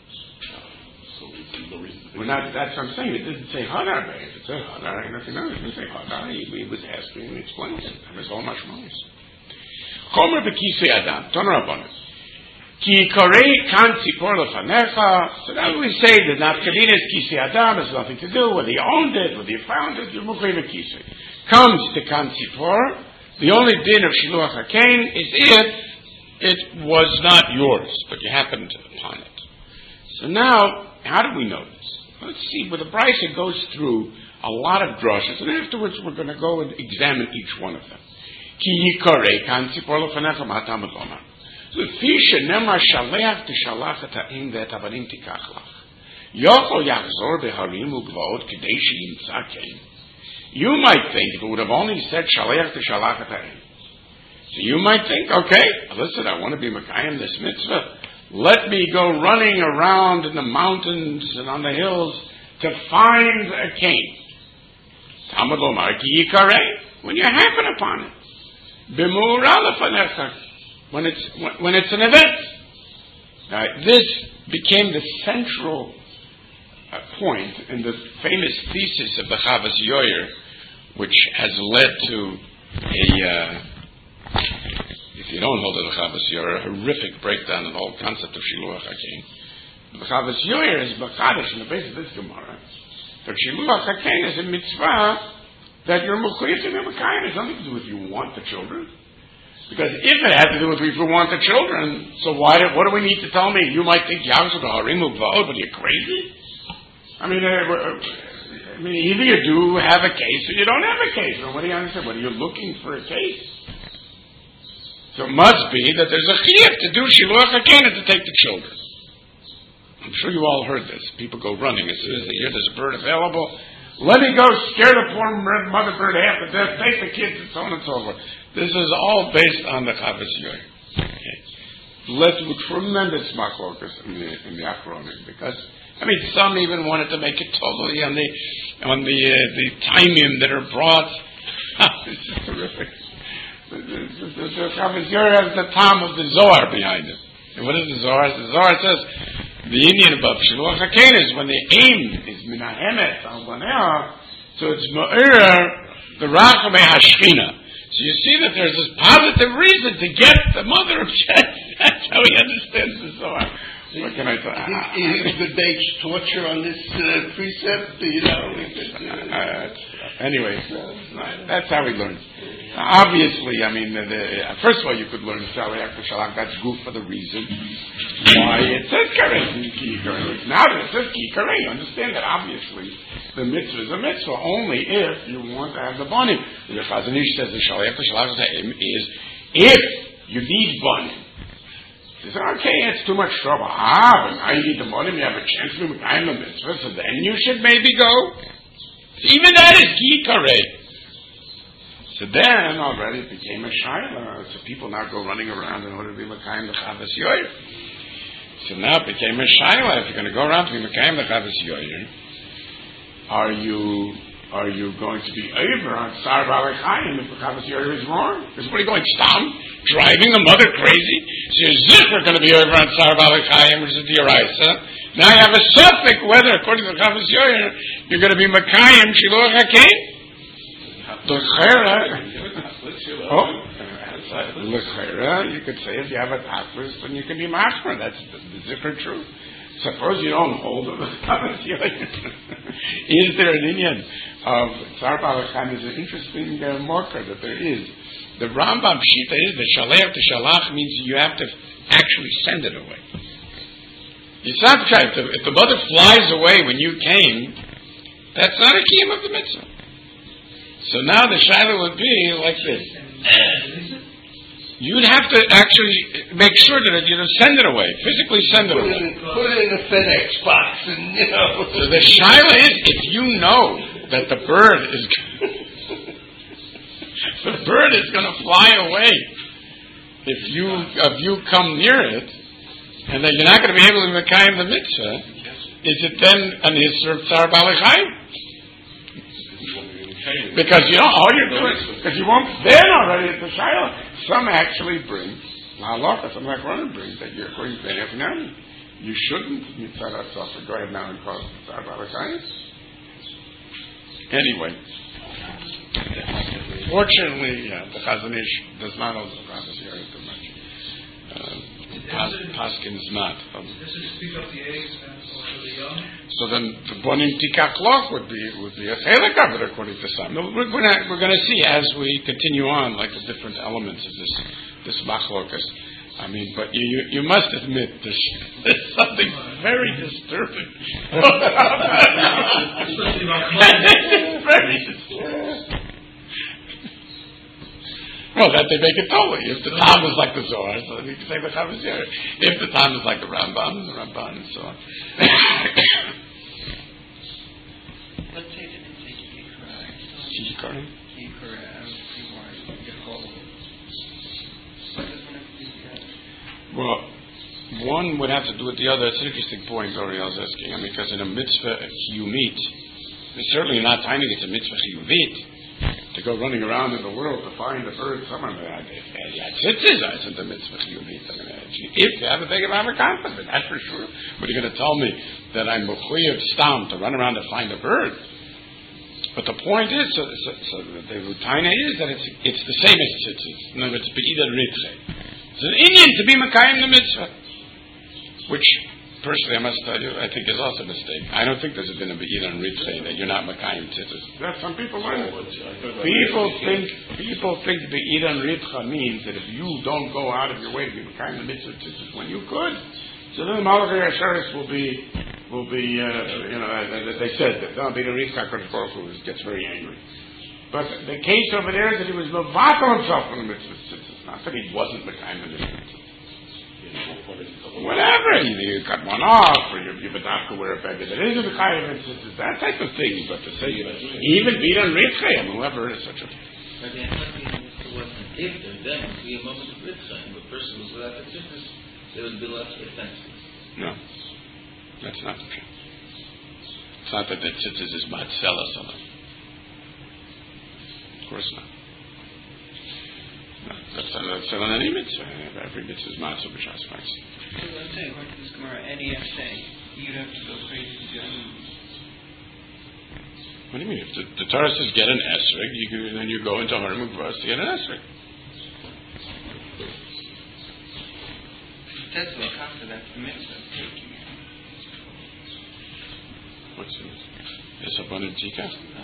No reason to We're not, that's what I'm saying. It doesn't say Hadar. If it said Hadar, ain't nothing else. It doesn't say Hadar. He, he was asking and explaining it. It was all much more. Chomer b'kisei adam. Ton rabbanon. Ki korei kan tzipor lefanecha. So now we say that nafkadinas kisei adam has nothing to do whether you owned it, whether you found it. You're mukhay b'kisei. Comes to kan tzipor. The only din of shiluach hakein is if it was not yours, but you happened upon it. So now, how do we know this? Let's see. Well, the Brisa goes through a lot of drushes, and afterwards we're going to go and examine each one of them. Ki yikarei kan tzipor lefanecha ma'atam v'lomar. L'fi shenemar shaleach t'shalach et ha'im ve'et avanim tikach lach. Yochol yachzor beharim u'gvaot k'dei she'yimtza kein. You might think if it would have only said shaleach t'shalach et ha'im. So you might think, okay, listen, I want to be mekayim this mitzvah. Let me go running around in the mountains and on the hills to find a cane. Talmud lomar ki yikarei, when you happen upon it. B'mura lefanecha, when it's when it's an event. Now, this became the central a point in the famous thesis of the Chavas Yoyer, which has led to a, uh, if you don't hold it a Chavas Yoyer, a horrific breakdown of the whole concept of Shiluach HaKein. The Chavas Yoyer is B'chadash in the base of this Gemara. But Shiluach HaKein is a mitzvah that you're Mechuyev to be Mekayim. It has nothing to do with you want the children. Because if it had to do with if you want the children, so why? Do, what do we need to tell me? You might think Yavzul Harim Uvod, but you're crazy. I mean, uh, I mean, either you do have a case or you don't have a case. Or what do you understand? What are you looking for a case? So it must be that there's a chiyuv to do Shiluach HaKein to take the children. I'm sure you all heard this. People go running as soon as they hear there's a bird available. Let me go scare the poor mother bird half to death, take the kids, and so on and so forth. This is all based on the Chavas Yoyer. Okay. Led to tremendous machlokas in the in the Achronim, because I mean some even wanted to make it totally on the on the uh, the timing that are brought. This is terrific. The, the, the, the Chavas Yoyer has the time of the Zohar behind it. And what is the Zohar? The Zohar says the Indian above Shiluach HaKein is when the aim is minahemet al baneh, so it's ma'ir the rachamei hashchina. So you see that there's this positive reason to get the mother upset. That's how he understands the Zohar. What can I tell you? Is the Beis torture on this uh, precept? You know. Uh, anyway, that's how he learns. Obviously, I mean, the, the, first of all, you could learn Shalach to Shalach. That's good for the reason why it says Karei. Now that it says Ki Karei, you understand that obviously the mitzvah is a mitzvah only if you want to have the bonim. The Chazon Ish says the Shalach to Shalach is if you need bonim. He says, okay, it's too much trouble. Ah, but now you need the bonim, you have a chance to be behind the mitzvah, so then you should maybe go. Even that is Ki Karei. So then already it became a shayla. So people now go running around in order to be Mekayim the Chavas Yoyer. So now it became a shayla. If you're going to go around to be Mekayim the Chavas Yoyer, are you are you going to be over on Sar Balei Chayim if the Chavas Yoyer is wrong? Is what are you going stam driving the mother crazy? So you're ziffer going to be over on Sar Balei Chayim, which is the Yoraisa. Now you have a suffix whether, according to the Chavas Yoyer, you're going to be Mekayim Shiluach HaKein. L'chera, oh, l'chera, you could say if you have a tafris, then you can be mashmer. That's the, the different truth. Suppose you don't hold of the Chavas Yoyer. Is there an Indian of Tzar Balei Chayim? Is an interesting uh, marker that there is. The Rambam Shita is the Shalech to Shalach means you have to actually send it away. It's not try. If the, if the mother flies away when you came, that's not a kiyum of the mitzvah. So now the shayla would be like this. You'd have to actually make sure that you know, send it away, physically send it Put away. it, in, put it in a FedEx box, and you know. So the shayla is if you know that the bird is the bird is going to fly away if you if you come near it, and that you're not going to be able to mekayim the mitzvah. Is it then an Yisur Tzar Balei Chayim? Because you know all you're doing, because you won't then already at the shayla. Some actually bring halacha, some like running brings that you're according to the Hefnani. You shouldn't mitzvah suffer. Go ahead now and call it Tzar Balei Chayim. Anyway, fortunately, yeah, the Chazon Ish does not hold the Chavas Yoyer too much. Uh, Pas, Paskin is not. Um, This is speak of the eggs and also the young. So then the bonim tikach loch would be would be a chelik of it according to some. No, we're going we're going to see as we continue on like the different elements of this this machlokas. I mean, but you you, you must admit there's, there's something very disturbing. Especially about It's very disturbing. Well, that they make it totally. If the Tam is like the Zohar, so you can say the Chavas Yoyer. If the Tam is like the Rambam, the Ramban, and so on. Let's say they didn't say Kikara. Kikara? Kikara, I don't see why you get hold of it. But it doesn't have to be that. Well, one would have to do with the other. It's an interesting point Oriel's asking. I mean, because in a mitzvah chiyumit, it's certainly not timing it's a mitzvah chiyuvit. to go running around in the world to find a bird somewhere. Tzitzis isn't a mitzvah you need. If you have a big amount of confidence, that's for sure. But you're going to tell me that I'm mechuyev stam to run around to find a bird. But the point is, so, so, so the rutaina is that it's it's the same as tzitzis. In other words, it's be'idah ritche. It's an Indian to be mekayim the mitzvah, which personally I must tell you I think is also a mistake. I don't think there's been a be'idah ritche that you're not mekayim tzitzis. That's some people learn it. People think people think be'idah ritche means that if you don't go out of your way to be mekayim the mitzvah tzitzis when you could, so then the Malachei Asheris will be will be, uh, you know, uh, they said that no, being a Rizka Baruch Hu gets very angry. But the case over there is that he was mevatel himself on the mitzvah. It's not that he wasn't the kind of mitzvah. Whatever, either you cut one off or you you have to wear a beggar. That isn't the kind of mitzvah, that type of thing. But to say even being a Rizka, I mean, whoever is such a. But the mitzvah wasn't given, then it would be a moment of Rizka. If a person was without the mitzvah, there would be less offenses. No. That's not the truth. It's not that the tzitzis is matzela someone. Of course not. No, that's not that's not any mitzvah. Every mitzvah is matzah b'shas matzah. So I'm saying, according to this Gemara, any F say, you'd have to go crazy to do it. What do you mean? If the, the Torah says get an esrog, you can, then you go into Harim Gvras to get an esrog. That's what after that's the mitzvah of taking it. What's this? Is abundant tika?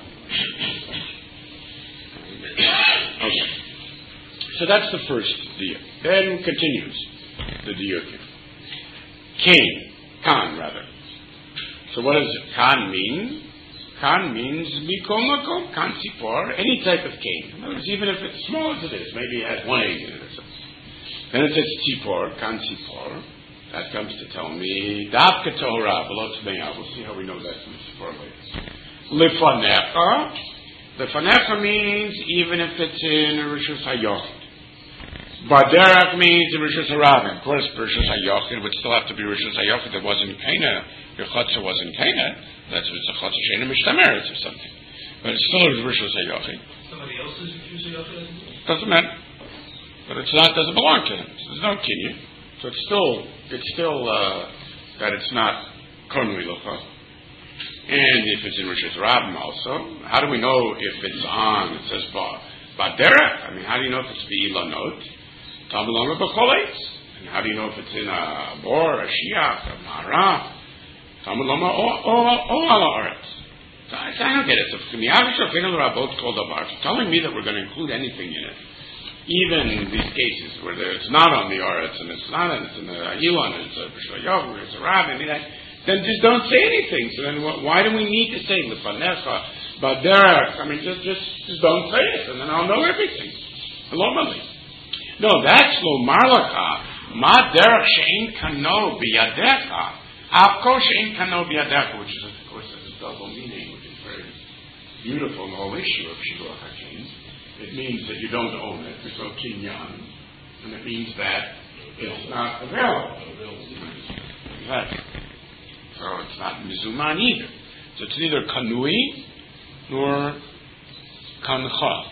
Okay. So that's the first diuk. Then continues the diuk. Kain. Kan, rather. So what does kan mean? Kan means mikom makom, kan sipor, any type of cane. In other words, even if it's small as it is, maybe it has one egg in it or something. Then it says tzipor, kan tzipor. That comes to tell me, dafka tohra, below tzmeya. We'll see how we know that from tzipor later. Lifanecha. Lifanecha means even if it's in Rishus HaYochid. Baderach means in Rishus HaRabim. Of course, Rishus HaYochid would still have to be Rishus HaYochid. That wasn't Kana. Your chotza wasn't Kana. That's it's a chotza sheina mishtameretz or something. But it's still Rishus HaYochid. Somebody else's Rishus HaYochid? Doesn't matter. But it's not, doesn't belong to him. There's no kinyan. So it's still, it's still, uh, that it's not konui locha. And if it's in Rishus Rabim also, how do we know if it's on, it says ba, baderech? I mean, how do you know if it's be'ilanot? Tamalonga b'choletz. And how do you know if it's in a bor, a shiach, a mara? Tamalonga o ala aretz. So I don't get it. So miyavish ofinu rabot kol davar. Telling me that we're going to include anything in it, even in these cases where it's not on the aretz and it's not, and it's in the ilon, and it's a b'shayov, it's a rabbi, I mean, then just don't say anything. So then why do we need to say lefanecha, baderech? I mean, just, just just don't say it, and then I'll know everything. Lomali. No, that's lo marlaka. Ma derech she'in kano biyadecha. Afko she'in kano biyadecha, which is, of course, has a double meaning, which is very beautiful in the whole issue of Shiluach HaKin. It means that you don't own it. There's no kinyan. And it means that it's not available. Exactly. So it's not mizuman either. So it's neither kanui nor kancha.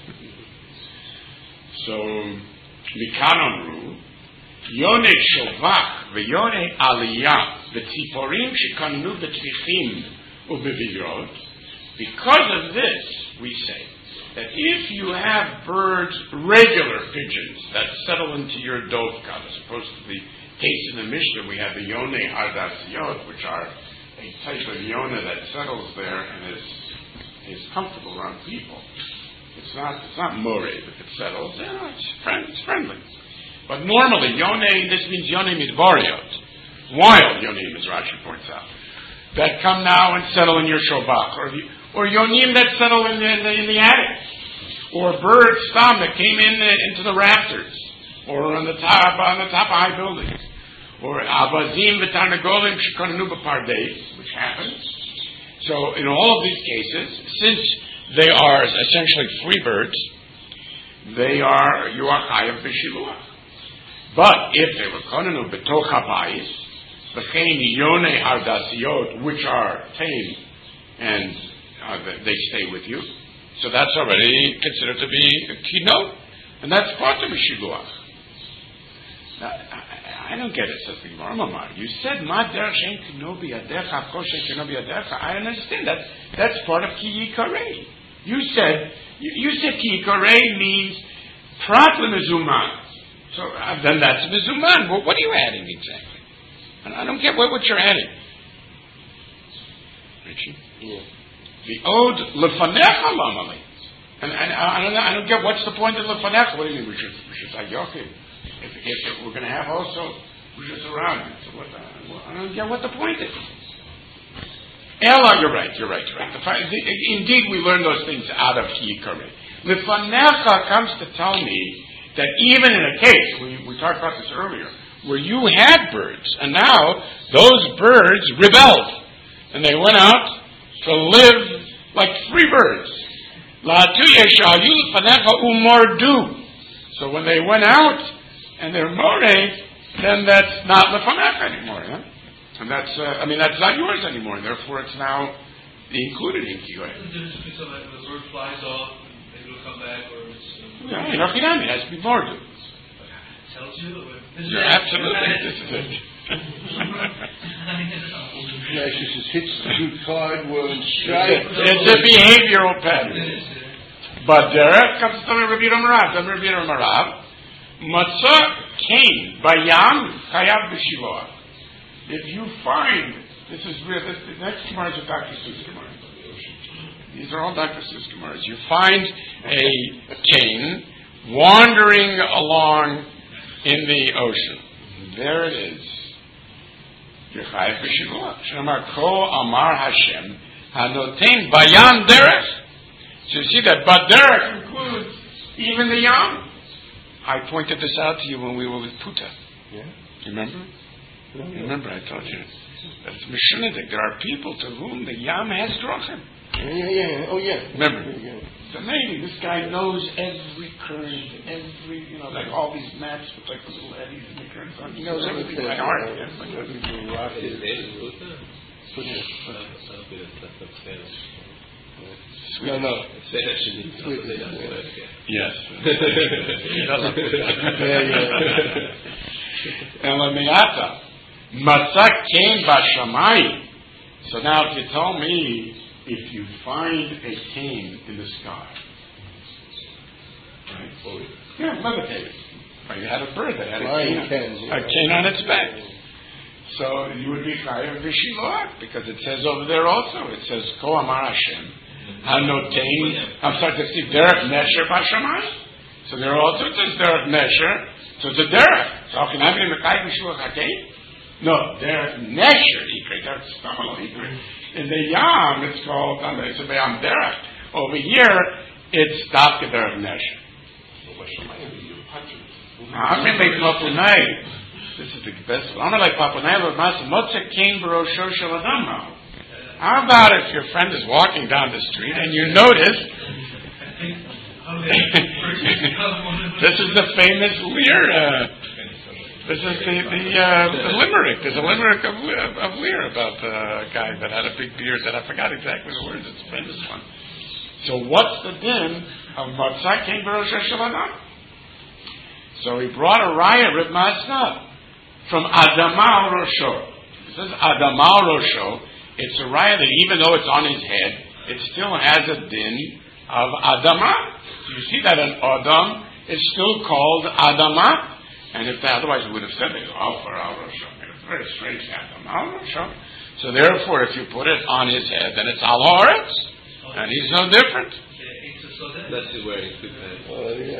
So mikan amru yone shovach v'yone aliyah v'tziporim shekanu b'tvichim u'bevigrot. Because of this, we say that if you have birds, regular pigeons that settle into your dovka, as opposed to the case in the Mishnah, we have the Yonei Hardasiyot, which are a type of Yonah that settles there and is is comfortable around people. It's not it's not mored if it settles. You know, it's, friend, it's friendly. But normally, Yonei, this means Yonei Midvariot, wild Yonim, as Rashi points out, that come now and settle in your shobach, or or Yonim that settle in the, in the, in the attic, or birds stam that came in the, into the rafters, or on the top on the top of high buildings, or avazim v'tarnagolim shekanu b'pardes, which happens. So in all of these cases, since they are essentially free birds, they are you are chayav b'shiluach. But if they were konenu b'toch habayis, v'chein yonei hardasiyot, which are tame and uh, they stay with you, So that's already considered to be a keynote. And that's part of a shiluach. Now, I, I don't get it, says the Gemara. Mamar, you said, Ma derech she'en kino biyadecha, kol she'en kino biyadecha. I understand that. That's part of ki yikarei. You said, you, you said ki yikarei means prat lemezuman. So uh, then that's mezuman. Well, what are you adding exactly? I, I don't get what, what you're adding. Richie? Yeah. The ode lefanecha lamali. And, and I, I, don't know, I don't get what's the point of lefanecha. What do you mean? We should, we should say yochim. If, if, if we're going to have also rishus around it. So what the, well, I don't get what the point is. Ella, you're right, you're right, you're right. The, the, indeed, we learn those things out of ki yikarei. Lefanecha comes to tell me that even in a case, we, we talked about this earlier, where you had birds, and now those birds rebelled, and they went out to live like free birds. So when they went out, and they're moreh, then that's not lefanecha anymore, huh? And that's, uh, I mean, that's not yours anymore, and therefore it's now included in ki yikarei. The difference between something like the bird flies off, maybe it'll come back, or it's... Uh, Yeah, you know, it has to be more good. Tells you. You're absolutely. This is it. Yes, this is hits too hard, won't strike. It's a behavioral pattern. But there comes to Rabbi Yehuda Marav. Rabbi Yehuda Marav, Matzah came by Yam Chayav b'Shiloach. If you find, this is real. This, the next Gemara is a Doctor Seuss Gemara. These are all Doctor Seuss Gemaras. You find a cane wandering along in the ocean. There it is. Yechayev b'Shiloach. Shemar Ko Amar Hashem Hanotein Bayan Derech. So you see that Baderech includes even the Yam. I pointed this out to you when we were with Puta. Yeah. You remember? Yeah. You remember I told you. That's Mishunidik. There are people to whom the Yam has drachim. Yeah, yeah, yeah. Oh, yeah. Remember? Yeah. It's amazing. This guy knows every current, every, you know, like all these maps with like the little eddies and the currents on. He knows everything by heart. No, no. Yes. Elamiata. Matzah came bashamai. So now if you tell me, if you find a cane in the sky, right? Oh, yeah, levitated. Or you had a bird that had a cane, a cane on its back. So you would be chayav b'shiloach, because it says over there also, it says, Ko Amar Hashem, Hanotein, I'm sorry, to see derech nesher bashamai. So there also it says derech nesher, so it's a derech. So how can I be chayav b'shiloach hakein? No, derech nesher ikre, derech stamalo ikre. In the Yam, it's called, it's a Yam derech. Over here, it's dafka derech nesher. I'm going to make Papunai. This is the best one. I'm like Papunai, but Masa Motze came Barosho Shaladama. How about if your friend is walking down the street and you notice this is the famous Lear. Uh, this is the the, uh, the limerick. There's a limerick of, of Lear about uh, a guy that had a big beard that I forgot exactly the words. It's a famous one. So what's the din of Motze came Barosho Shaladama? So he brought a raya Reb Masna from Adama Rosho. It says Adama Rosho. It's a raya that even though it's on his head, it still has a din of Adama. So you see that an Adam is still called Adama. And if that, otherwise we would have said it, Al Farah Rosho. It's very strange, Adama Rosho. So therefore, if you put it on his head, then it's Al Haaretz. And he's no different. That's the way it could have. Oh, yeah.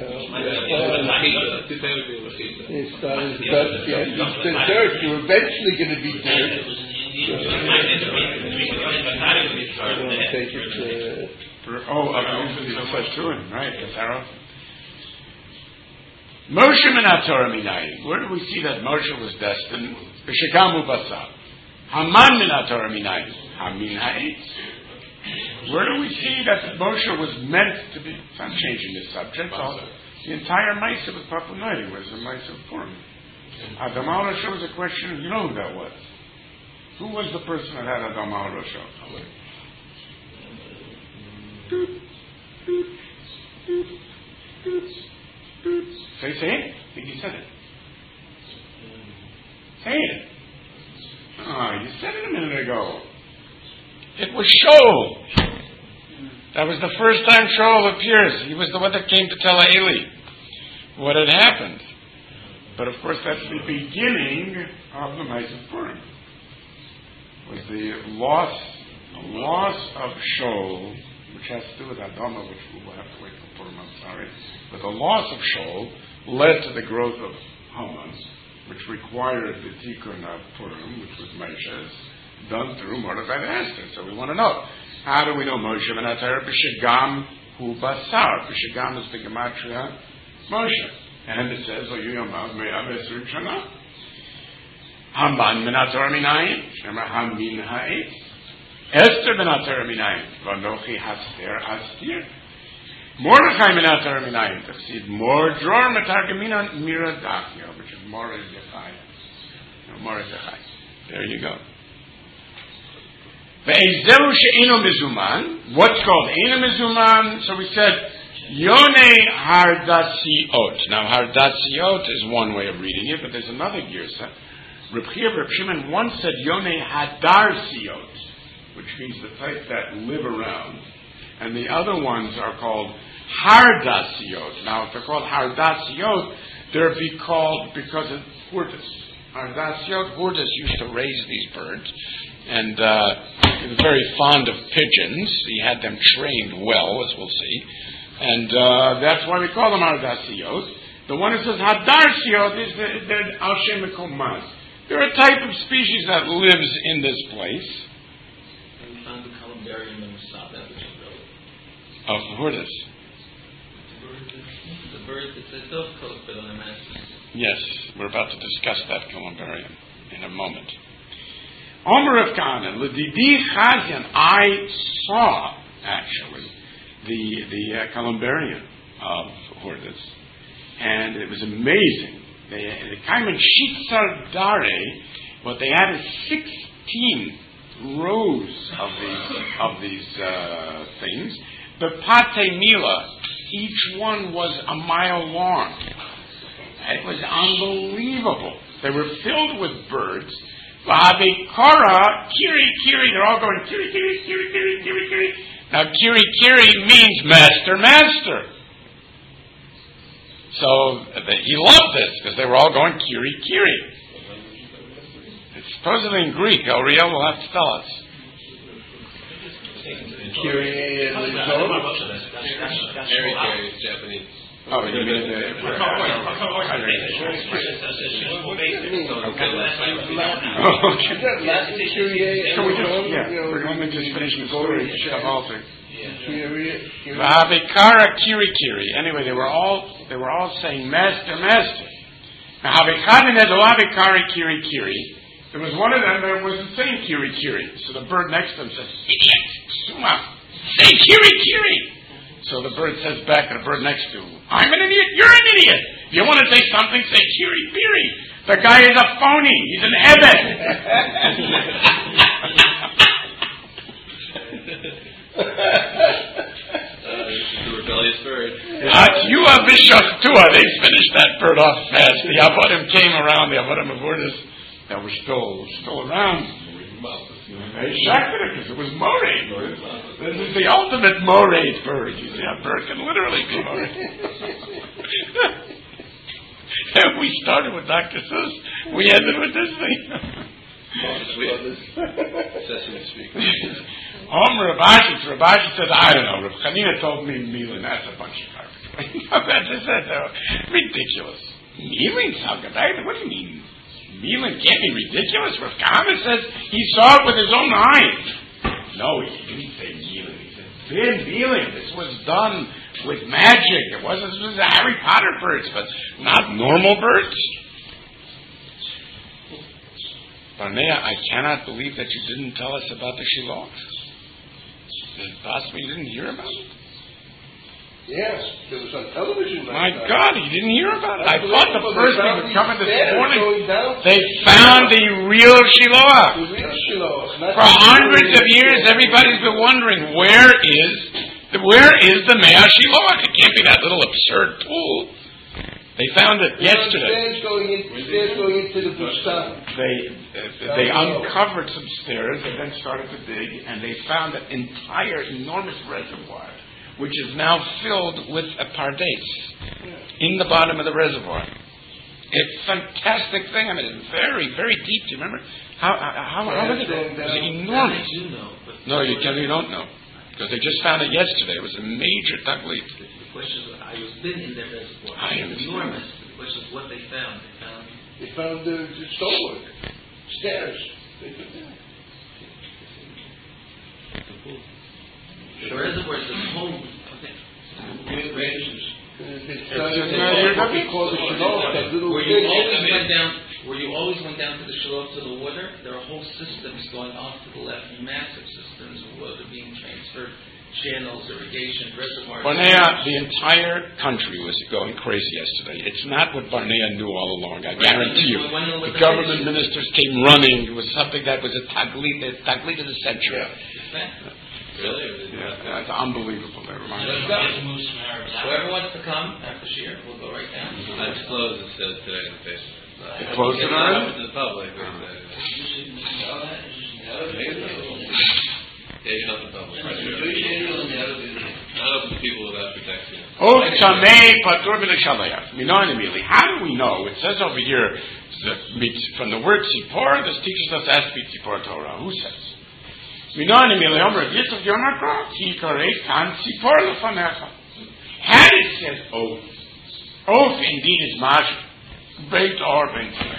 It's starting to touch, yeah. It's the dirt. You're eventually going to be dirt. Take it to... Oh, uh, doing right, Kasaro. Moshe Minatora Minayi. Where do we see that Moshe was destined? B'shagamu Basar. Haman Minatora Minayi. Hamin Ha'etz. Where do we see that Moshe was meant to be? I'm changing this subject. All, the entire Maisa with Papunai was a Maisa for him. Adam al-Rosho was a question of, you know who that was? Who was the person that had Adam al-Rosho? Say, say it. I think you said it. Say it. Oh, you said it a minute ago. It was Shaul. That was the first time Shaul appears. He was the one that came to tell Eli what had happened. But of course, that's the beginning of the Ma'aseh Purim. Was the loss, the loss of Shaul, which has to do with Adama, which we will have to wait for Purim. I'm sorry, but the loss of Shaul led to the growth of Haman, which required the Tikkun of Purim, which was Moshe's, done through Mordechai and Esther. So we want to know, how do we know Moshe Menatar B'Shegam Hu Basar? B'Shegam is the Gematria Moshe. And it says, O Yuyamav Me'av Esrim Shana. Haman Menatar Minayin, Shema Hamin Ha'etz. Esther Menatar Minayin, Vanochi Haster Astir. Mordechai Menatar Minayin, Tafsid Mor Dror Metargamina Mira Dachya, which is Mordechai. Mordechai. There you go. Ve'ezeu she'eno mezuman. What's called eno mezuman? So we said Yonei Hardasiot. Now Hardasiot is one way of reading it, but there's another girsa. Reb Chia Reb Shimon once said Yonei Hadarsiot, which means the type that live around, and the other ones are called Hardasiot. Now if they're called Hardasiot, they're be called because of Hurdas. Hardasiot, Hurdas used to raise these birds. And uh, he was very fond of pigeons. He had them trained well, as we'll see. And uh, that's why we call them Ardasiot. The one that says Hadarsiot is the, the Al Shem Mekomaz. They're a type of species that lives in this place. And we found the columbarium in Masada, which is really... Of Hurdas. The bird that says dove coat, but on a mask. Yes, we're about to discuss that columbarium in a moment. Omer of Kahana, L'didi Chazian, I saw, actually, the the uh, columbarium of Hurdas, and it was amazing. They, they came in Shitzar Dare, what they had is sixteen rows of these, of these uh, things. The Pate Mila, each one was a mile long. It was unbelievable. They were filled with birds. Vahavikara, kiri, kiri, they're all going kiri, kiri, kiri, kiri, kiri, kiri. Now, kiri, kiri means master, master. So, the, he loved this, because they were all going kiri, kiri. It's supposedly in Greek. Ariel will have to tell us. Kiri is Kiri is Japanese. Oh, you mean the... Okay. Can we just, yeah, we're going to just finish the story of Shabalter. Vahavikara Kiri Kiri. Anyway, they were all they were all saying, Master, Master. Now, Vahavikara Kiri Kiri. There was one of them that wasn't saying Kiri Kiri. So the bird next to him says, Idiot! Suma! Say Kiri Kiri! So the bird says back to the bird next to him, I'm an idiot, you're an idiot. If you want to say something, say Kiri Biri. The guy is a phony. He's an Ebed. uh, this is the rebellious bird. Atyua Vishachtua. They finished that bird off fast. The Avodim came around, the Avodim of Hurdas, that were still, still around. They shocked it because it was moraid. This is the ultimate moraid bird. You see, a bird can literally be moraid. And we started with Doctor Seuss. We ended with this thing. Sesame Street. Omer Rabashi, Rabashi said, I don't know. Rav Chanina told me Milin. That's a bunch of garbage. That's just that. They're ridiculous. Milin, Salgadai? What do you mean? Milin can't be ridiculous. Rav Kahana says he saw it with his own eyes. No, he didn't say Milin. He said, Ben Milin. This was done with magic. It wasn't, this was the Harry Potter birds, but not normal birds. Barnea, I cannot believe that you didn't tell us about the Shiloh. Is it possible you didn't hear about it? Yes, it was on television. My God, you didn't hear about it. I thought the first thing would come in this morning. They to found the real Shiloh. the real Shiloh. For hundreds of years, everybody's been wondering, where is Where is the Mea Shiloach? It can't be that little absurd pool. They found it yesterday. Stairs going, in, stairs going into the Bustan. They uh, they uncovered some stairs and then started to dig, and they found an entire enormous reservoir, which is now filled with a pardes in the bottom of the reservoir. It's a fantastic thing. I mean, it's very, very deep. Do you remember how how how, how was it? It was enormous. You know, but No, you can you don't know because they just found it yesterday. It was a major taglit. the question is, I was been in their reservoir. I It's understand. enormous. The question is what they found. They found They found the, the stonework. Stairs. They took that. the reservoir is the home. Okay. Great ranges. It's It's not just even not your what we topic. call the Shiloh, that little Where you thing. always went down, where you always went down to the Shiloh to the water, there are whole systems going off to the left, massive systems of water being transferred, channels, irrigation, reservoirs. Barnea, the entire country was going crazy yesterday. It's not what Barnea knew all along, I guarantee you. The government ministers came running. It was something that was a taglit, a taglit of the century. Really? Yeah, it's unbelievable. Never mind. Let's go. Whoever wants to come after Shir, we'll go right down. I disclosed it says today in the Facebook. They closed it already? To the public. But, uh, yeah, you're not the public. Not open to people without protection. Oh, Tamei Patur B'Leshaleach. Minoinimili. How do we know? It says over here that from the word Tzipor, this teaches us as Tzipor Torah. Who says? Minoinimili Omer Yitzchak Yomakra Ki Karei Kan Tzipor Lefanecha. Had it said oath, oath indeed is magic. Beit or Beit Tamei.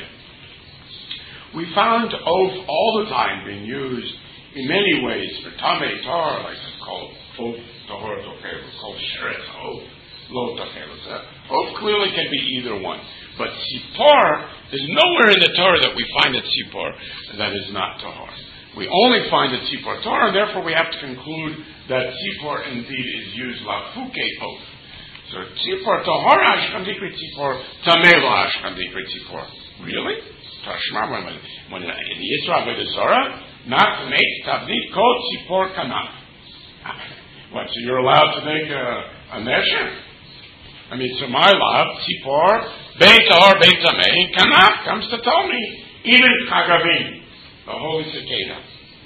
We found oath all the time being used in many ways for Tamei Torah, like it's called oath. Tahor Tochel, called Sheret Oath, Lo Tochel. Oath clearly can be either one. But Tzipor, there's nowhere in the Torah that we find a Tzipor that is not Tahor. We only find a Tzipor Torah, and therefore we have to conclude that Tzipor indeed is used Lafuke Oath. So Tzipor Tahor Ashkan Dikri Tzipor, Tamei Lo Ashkan Dikri Tzipor. Really? Tashma, when, when in the Yisra B'Dezorah, not to make Tavnit Kol Tzipor Kanaf. What, so you're allowed to make a, a nesher? I mean, so my love, Tzipor, Beit Tahor, Beit Tamei, Kanaf comes to tell me, even Chagavim, the holy cicada.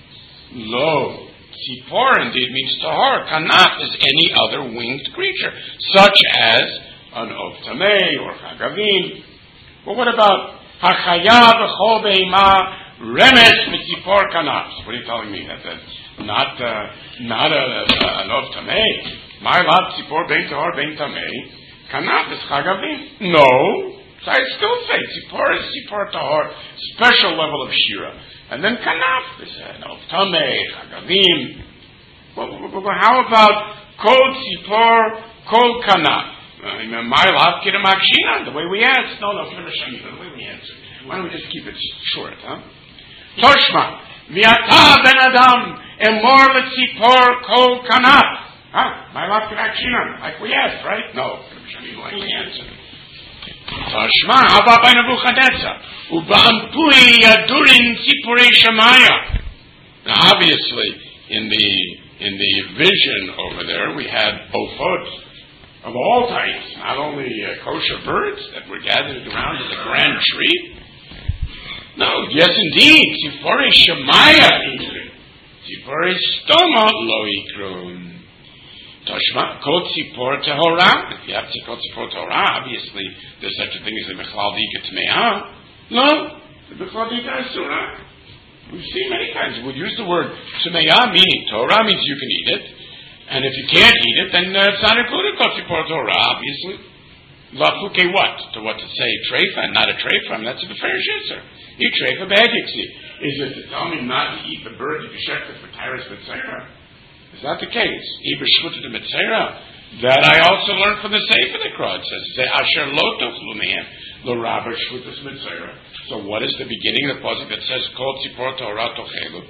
Lo, Tzipor indeed means Tahor. Kanaf is any other winged creature, such as an Ov Tamei or Chagavim. Well, what about Hachaya B'chol Be'ima Remes Mitzipor Kanaf? What are you telling me? That that's not uh, not a, a, an Ov Tamei. My love, Tzipor Bein Tahor Bein Tamei. Kanaf is Chagavim. No. So I still say Tzipor is Tzipor Tahor, special level of Shira. And then Kanaf is an Ov Tamei, Chagavim. Well, how about Kol Tzipor, Kol Kanaf? Uh, my love, Kidam Akshinan, the way we answer. No, no, finish the way we answer. Why don't we just keep it short, huh? Toshma, Viata Ben Adam, Emor L'Tzipor Kol Kanaf. Huh? My love, Kidam Akshinan, like we asked, right? No, like we answer. Toshma, Haba by Nebuchadnezzar, Uba'ampui Yadurin Tzipurei Shemaya. Now, obviously, in the in the vision over there, we had Ofot of all types, not only uh, kosher birds that were gathered around in the grand tree. No, yes indeed, Tzipore Shemaya Ikru. Tzipore Stoma Lo Ikrun. Toshma, Kol Tzipor Tehorah. If you have to Kol Tzipor Tehorah, obviously there's such a thing as a Mechlal Dika Tmeah. No, the Mechlal Dika Asura. We've seen many times. We'll use the word Tmeah, meaning Torah means you can eat it. And if you can't eat it, then uh, it's not included Kol Tzipor Torah, obviously. Lafuke what? To what to say treifa and not a treifa? I mean, that's a fair answer. Eat treifa b'hediksi. Is it to tell me not to eat the bird if you check it for Tyrus Mitzera? Is that the case? Eber shchuta de Mitzera. That I also learned from the Sefer the Krah. It says, Asher lo tochlu mehem lo rabba shchutas Mitzera. So what is the beginning of the pasuk that says Kol Tzipor Torah tochelu?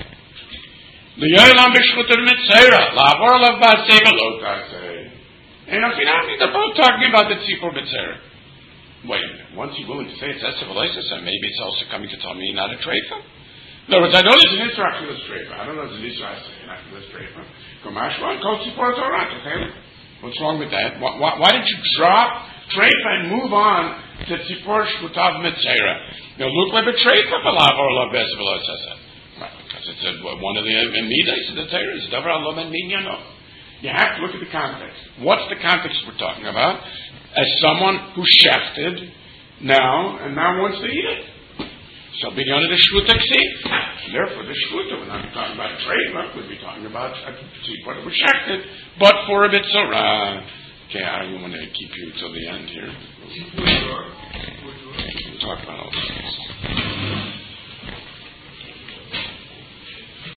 L'yolam b'shchuta de Mitzera. La'avor lav ba'aseva lo ta'aseh. And they're both talking about the Tzipor Mitzera. Wait a minute. Once you're willing to say it's Esevalesis, and maybe it's also coming to tell me not a treifa. In other words, I know there's an Isra Achilas Treifa. I don't know if there's an Isra Achilas Treifa. Kamashwa and Kol Tzipor Torah. What's wrong with that? Why, why, why did you drop Treifa and move on to Tzipor Shvutav Mitzera? Now look like a Treifa Balav or Lav Bezvelo Sasa. Because it's a, one of the Midas of the Torah is Davar Allah Ben Minyano. You have to look at the context. What's the context we're talking about? As someone who shafted now and now wants to eat it. So beyond the shvuta ksi. Therefore, the shvuta, we're not talking about treifa, we'd be talking about a tzipor that was shafted, but for a bit sorah. Okay, I don't want to keep you till the end here. We'll talk about all this.